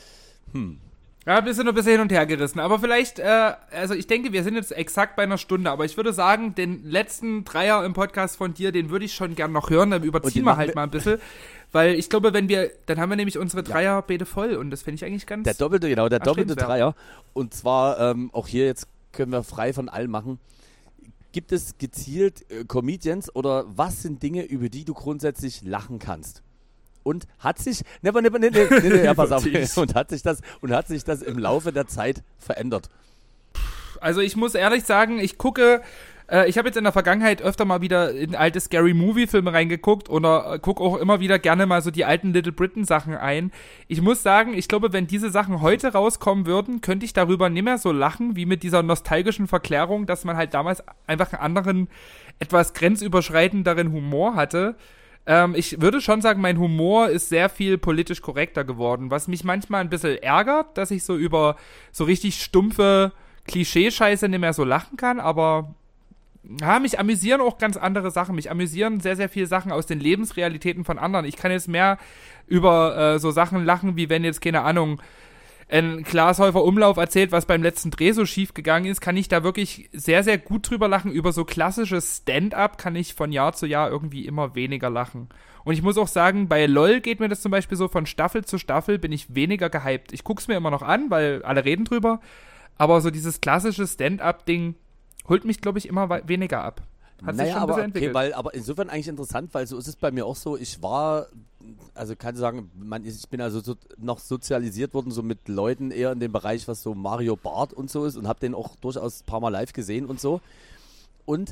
hm. Ja, wir sind nur ein bisschen hin und her gerissen. Aber vielleicht, äh, also ich denke, wir sind jetzt exakt bei einer Stunde. Aber ich würde sagen, den letzten Dreier im Podcast von dir, den würde ich schon gern noch hören. Dann überziehen wir halt mal ein bisschen. Weil ich glaube, wenn wir, dann haben wir nämlich unsere Dreierbeete voll. Und das finde ich eigentlich ganz Der doppelte, genau, der doppelte Dreier. Und zwar, ähm, auch hier jetzt können wir frei von allem machen. Gibt es gezielt äh, Comedians oder was sind Dinge, über die du grundsätzlich lachen kannst? Und hat sich, ne, ne, ne, ne, ne, ne, ja, pass auf, und hat sich das, und hat sich das im Laufe der Zeit verändert? Also ich muss ehrlich sagen, ich gucke, äh, ich habe jetzt in der Vergangenheit öfter mal wieder in alte Scary Movie Filme reingeguckt oder äh, gucke auch immer wieder gerne mal so die alten Little Britain Sachen ein. Ich muss sagen, ich glaube, wenn diese Sachen heute rauskommen würden, könnte ich darüber nicht mehr so lachen, wie mit dieser nostalgischen Verklärung, dass man halt damals einfach einen anderen, etwas grenzüberschreitenderen Humor hatte. Ähm, ich würde schon sagen, mein Humor ist sehr viel politisch korrekter geworden, was mich manchmal ein bisschen ärgert, dass ich so über so richtig stumpfe Klischeescheiße nicht mehr so lachen kann, aber ja, mich amüsieren auch ganz andere Sachen. Mich amüsieren sehr, sehr viele Sachen aus den Lebensrealitäten von anderen. Ich kann jetzt mehr über äh, so Sachen lachen, wie wenn jetzt, keine Ahnung, ein Glashäufer Umlauf erzählt, was beim letzten Dreh so schief gegangen ist, kann ich da wirklich sehr, sehr gut drüber lachen. Über so klassisches Stand-up kann ich von Jahr zu Jahr irgendwie immer weniger lachen. Und ich muss auch sagen, bei LOL geht mir das zum Beispiel so, von Staffel zu Staffel bin ich weniger gehypt. Ich guck's mir immer noch an, weil alle reden drüber, aber so dieses klassische Stand-up-Ding holt mich, glaube ich, immer we- weniger ab. Hat naja, sich schon ein aber, bisschen entwickelt. Okay, weil, aber insofern eigentlich interessant, weil so ist es bei mir auch so, ich war, also kann ich sagen, man, ich bin also so, noch sozialisiert worden, so mit Leuten eher in dem Bereich, was so Mario Barth und so ist und habe den auch durchaus ein paar Mal live gesehen und so und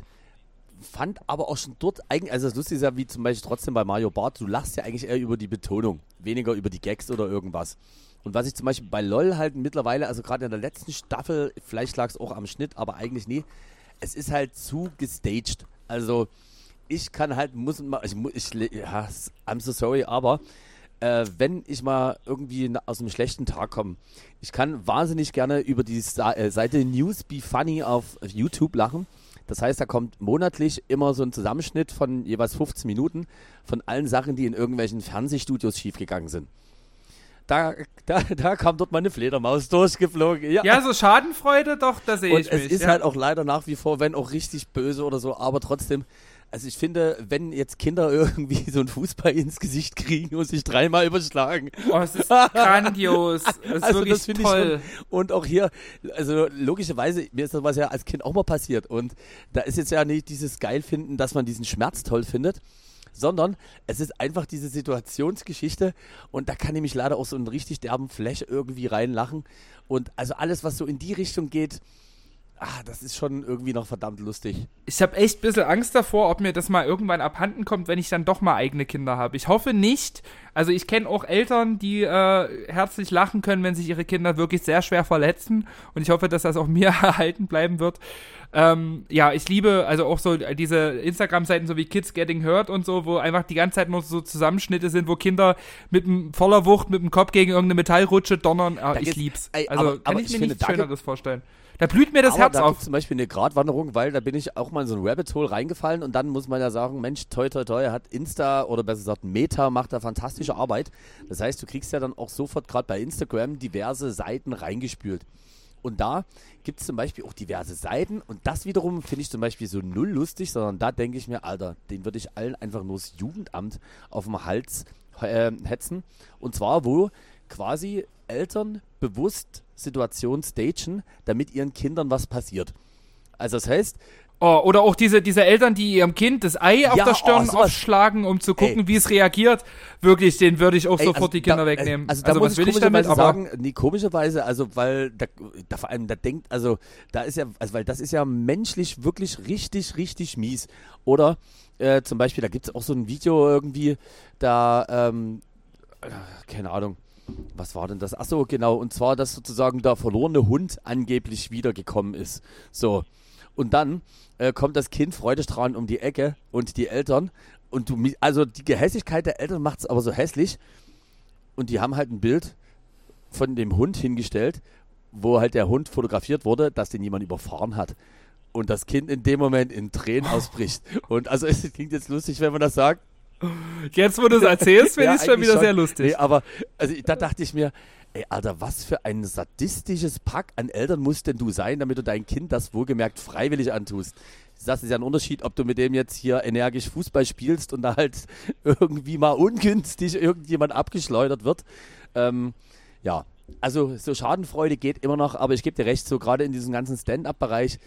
fand aber auch schon dort eigentlich, also das Lustige ist ja, wie zum Beispiel trotzdem bei Mario Barth, du lachst ja eigentlich eher über die Betonung, weniger über die Gags oder irgendwas. Und was ich zum Beispiel bei LOL halt mittlerweile, also gerade in der letzten Staffel, vielleicht lag es auch am Schnitt, aber eigentlich nie, es ist halt zu gestaged. Also ich kann halt, muss mal, ich, ich ja, I'm so sorry, aber äh, wenn ich mal irgendwie aus einem schlechten Tag komme, ich kann wahnsinnig gerne über die Seite News Be Funny auf YouTube lachen. Das heißt, da kommt monatlich immer so ein Zusammenschnitt von jeweils fünfzehn Minuten von allen Sachen, die in irgendwelchen Fernsehstudios schiefgegangen sind. Da, da, da kam dort meine Fledermaus durchgeflogen. Ja, ja, so Schadenfreude, doch, da sehe ich mich. Und es ist ja. halt auch leider nach wie vor, wenn auch richtig böse oder so, aber trotzdem, also ich finde, wenn jetzt Kinder irgendwie so einen Fußball ins Gesicht kriegen und sich dreimal überschlagen. Oh, es ist grandios. Es ist also wirklich das toll. Ich schon, und auch hier, also logischerweise, mir ist das was ja als Kind auch mal passiert und da ist jetzt ja nicht dieses Geilfinden, dass man diesen Schmerz toll findet, sondern es ist einfach diese Situationsgeschichte und da kann ich mich leider auch so einen richtig derben Flash irgendwie reinlachen und also alles, was so in die Richtung geht, ah, das ist schon irgendwie noch verdammt lustig. Ich habe echt ein bisschen Angst davor, ob mir das mal irgendwann abhanden kommt, wenn ich dann doch mal eigene Kinder habe. Ich hoffe nicht. Also ich kenne auch Eltern, die äh, herzlich lachen können, wenn sich ihre Kinder wirklich sehr schwer verletzen und ich hoffe, dass das auch mir erhalten bleiben wird. Ähm, ja, ich liebe also auch so diese Instagram-Seiten, so wie Kids Getting Hurt und so, wo einfach die ganze Zeit nur so Zusammenschnitte sind, wo Kinder mit m, voller Wucht mit dem Kopf gegen irgendeine Metallrutsche donnern. Ah, ich lieb's. Ey, also aber, kann aber ich mir ich nichts finde, Schöneres vorstellen. Da blüht mir das aber Herz da auf. Gibt zum Beispiel eine Gratwanderung, weil da bin ich auch mal in so ein Rabbit Hole reingefallen und dann muss man ja sagen, Mensch, toi toi toi, hat Insta oder besser gesagt Meta macht da fantastische Arbeit. Das heißt, du kriegst ja dann auch sofort gerade bei Instagram diverse Seiten reingespült. Und da gibt es zum Beispiel auch diverse Seiten und das wiederum finde ich zum Beispiel so null lustig, sondern da denke ich mir, Alter, den würde ich allen einfach nur das Jugendamt auf dem Hals äh, hetzen. Und zwar, wo quasi Eltern bewusst Situationen stagen, damit ihren Kindern was passiert. Also das heißt... Oh, oder auch diese, diese Eltern, die ihrem Kind das Ei auf ja, der Stirn oh, aufschlagen, um zu gucken, wie es reagiert. Wirklich, den würde ich auch ey, sofort also die Kinder da, wegnehmen. Also da also, muss was ich will ich damit? Aber sagen, nee, komischerweise, also weil da, da vor allem da denkt, also da ist ja, also weil das ist ja menschlich wirklich richtig, richtig mies. Oder äh, zum Beispiel, da gibt es auch so ein Video irgendwie, da, ähm, keine Ahnung, was war denn das? Ach so, genau. Und zwar, dass sozusagen der verlorene Hund angeblich wiedergekommen ist. So. Und dann äh, kommt das Kind freudestrahlend um die Ecke und die Eltern. Und du, also die Gehässigkeit der Eltern macht es aber so hässlich. Und die haben halt ein Bild von dem Hund hingestellt, wo halt der Hund fotografiert wurde, dass den jemand überfahren hat. Und das Kind in dem Moment in Tränen ausbricht. Und also es klingt jetzt lustig, wenn man das sagt. Jetzt, wo du es erzählst, finde Ja, ich es schon wieder schon. sehr lustig. Nee, aber also, da dachte ich mir, ey, Alter, was für ein sadistisches Pack an Eltern musst denn du sein, damit du dein Kind das wohlgemerkt freiwillig antust. Das ist ja ein Unterschied, ob du mit dem jetzt hier energisch Fußball spielst und da halt irgendwie mal ungünstig irgendjemand abgeschleudert wird. Ähm, ja, also so Schadenfreude geht immer noch, aber ich gebe dir recht, so gerade in diesem ganzen Stand-Up-Bereich,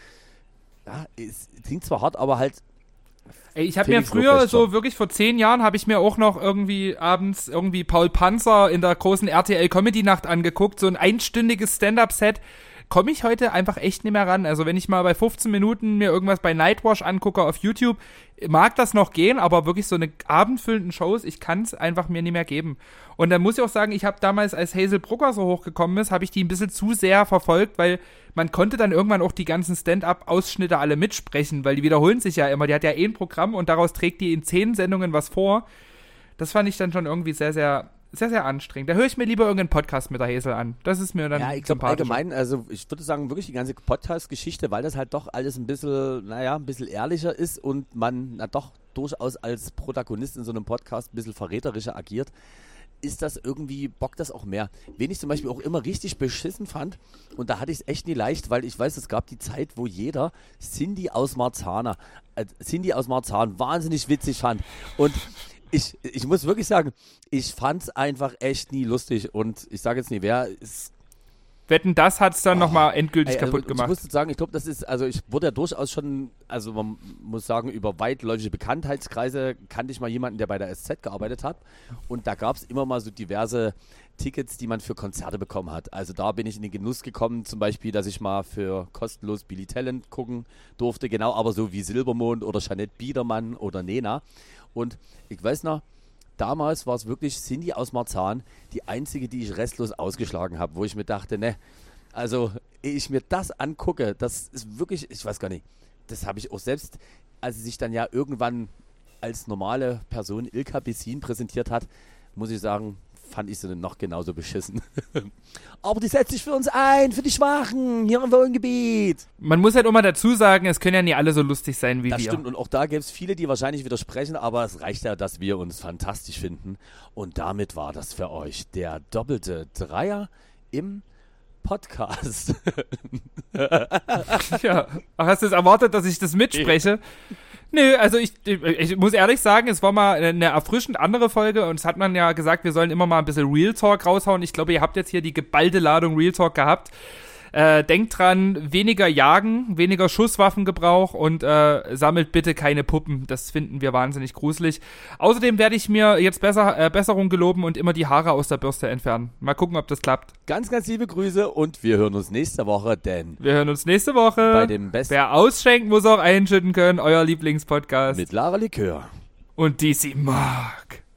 ja, es klingt zwar hart, aber halt. Ey, ich habe mir früher, so wirklich vor zehn Jahren, habe ich mir auch noch irgendwie abends irgendwie Paul Panzer in der großen R T L-Comedy-Nacht angeguckt, so ein einstündiges Stand-Up-Set. Komme ich heute einfach echt nicht mehr ran. Also wenn ich mal bei fünfzehn Minuten mir irgendwas bei Nightwash angucke auf YouTube, mag das noch gehen, aber wirklich so eine abendfüllenden Shows, ich kann es einfach mir nicht mehr geben. Und dann muss ich auch sagen, ich habe damals, als Hazel Brugger so hochgekommen ist, habe ich die ein bisschen zu sehr verfolgt, weil man konnte dann irgendwann auch die ganzen Stand-Up-Ausschnitte alle mitsprechen, weil die wiederholen sich ja immer. Die hat ja eh ein Programm und daraus trägt die in zehn Sendungen was vor. Das fand ich dann schon irgendwie sehr, sehr... sehr, sehr anstrengend. Da höre ich mir lieber irgendeinen Podcast mit der Hazel an. Das ist mir dann ja, ich glaube allgemein, also ich würde sagen, wirklich die ganze Podcast-Geschichte, weil das halt doch alles ein bisschen, naja, ein bisschen ehrlicher ist und man na doch durchaus als Protagonist in so einem Podcast ein bisschen verräterischer agiert, ist das irgendwie, bockt das auch mehr. Wen ich zum Beispiel auch immer richtig beschissen fand, und da hatte ich es echt nie leicht, weil ich weiß, es gab die Zeit, wo jeder Cindy aus Marzahn, äh, Cindy aus Marzahn wahnsinnig witzig fand. Und Ich, ich muss wirklich sagen, ich fand es einfach echt nie lustig und ich sage jetzt nie, wer ist. Wetten, das hat es dann oh, nochmal endgültig ey, also kaputt gemacht. Ich muss sagen, ich glaube, das ist, also ich wurde ja durchaus schon, also man muss sagen, über weitläufige Bekanntheitskreise kannte ich mal jemanden, der bei der S Z gearbeitet hat und da gab es immer mal so diverse Tickets, die man für Konzerte bekommen hat. Also da bin ich in den Genuss gekommen, zum Beispiel, dass ich mal für kostenlos Billy Talent gucken durfte, genau, aber so wie Silbermond oder Jeanette Biedermann oder Nena. Und ich weiß noch, damals war es wirklich Cindy aus Marzahn, die einzige, die ich restlos ausgeschlagen habe, wo ich mir dachte, ne, also ehe ich mir das angucke, das ist wirklich, ich weiß gar nicht, das habe ich auch selbst, als sie sich dann ja irgendwann als normale Person Ilka Bessin präsentiert hat, muss ich sagen, fand ich sie dann noch genauso beschissen. Aber die setzt sich für uns ein, für die Schwachen, hier im Wohngebiet. Man muss halt auch mal dazu sagen, es können ja nicht alle so lustig sein wie das wir. Das stimmt, und auch da gäbe es viele, die wahrscheinlich widersprechen, aber es reicht ja, dass wir uns fantastisch finden. Und damit war das für euch der doppelte Dreier im Podcast. Ja, ach, hast du es erwartet, dass ich das mitspreche? Nö, also ich, ich muss ehrlich sagen, es war mal eine erfrischend andere Folge und es hat man ja gesagt, wir sollen immer mal ein bisschen Real Talk raushauen. Ich glaube, ihr habt jetzt hier die geballte Ladung Real Talk gehabt. Äh, denkt dran, weniger jagen, weniger Schusswaffengebrauch und äh, sammelt bitte keine Puppen. Das finden wir wahnsinnig gruselig. Außerdem werde ich mir jetzt besser, äh, Besserung geloben und immer die Haare aus der Bürste entfernen. Mal gucken, ob das klappt. Ganz, ganz liebe Grüße und wir hören uns nächste Woche, denn wir hören uns nächste Woche. Bei dem besten. Wer ausschenkt, muss auch einschütten können. Euer Lieblingspodcast. Mit Lara Likör. Und die sie mag.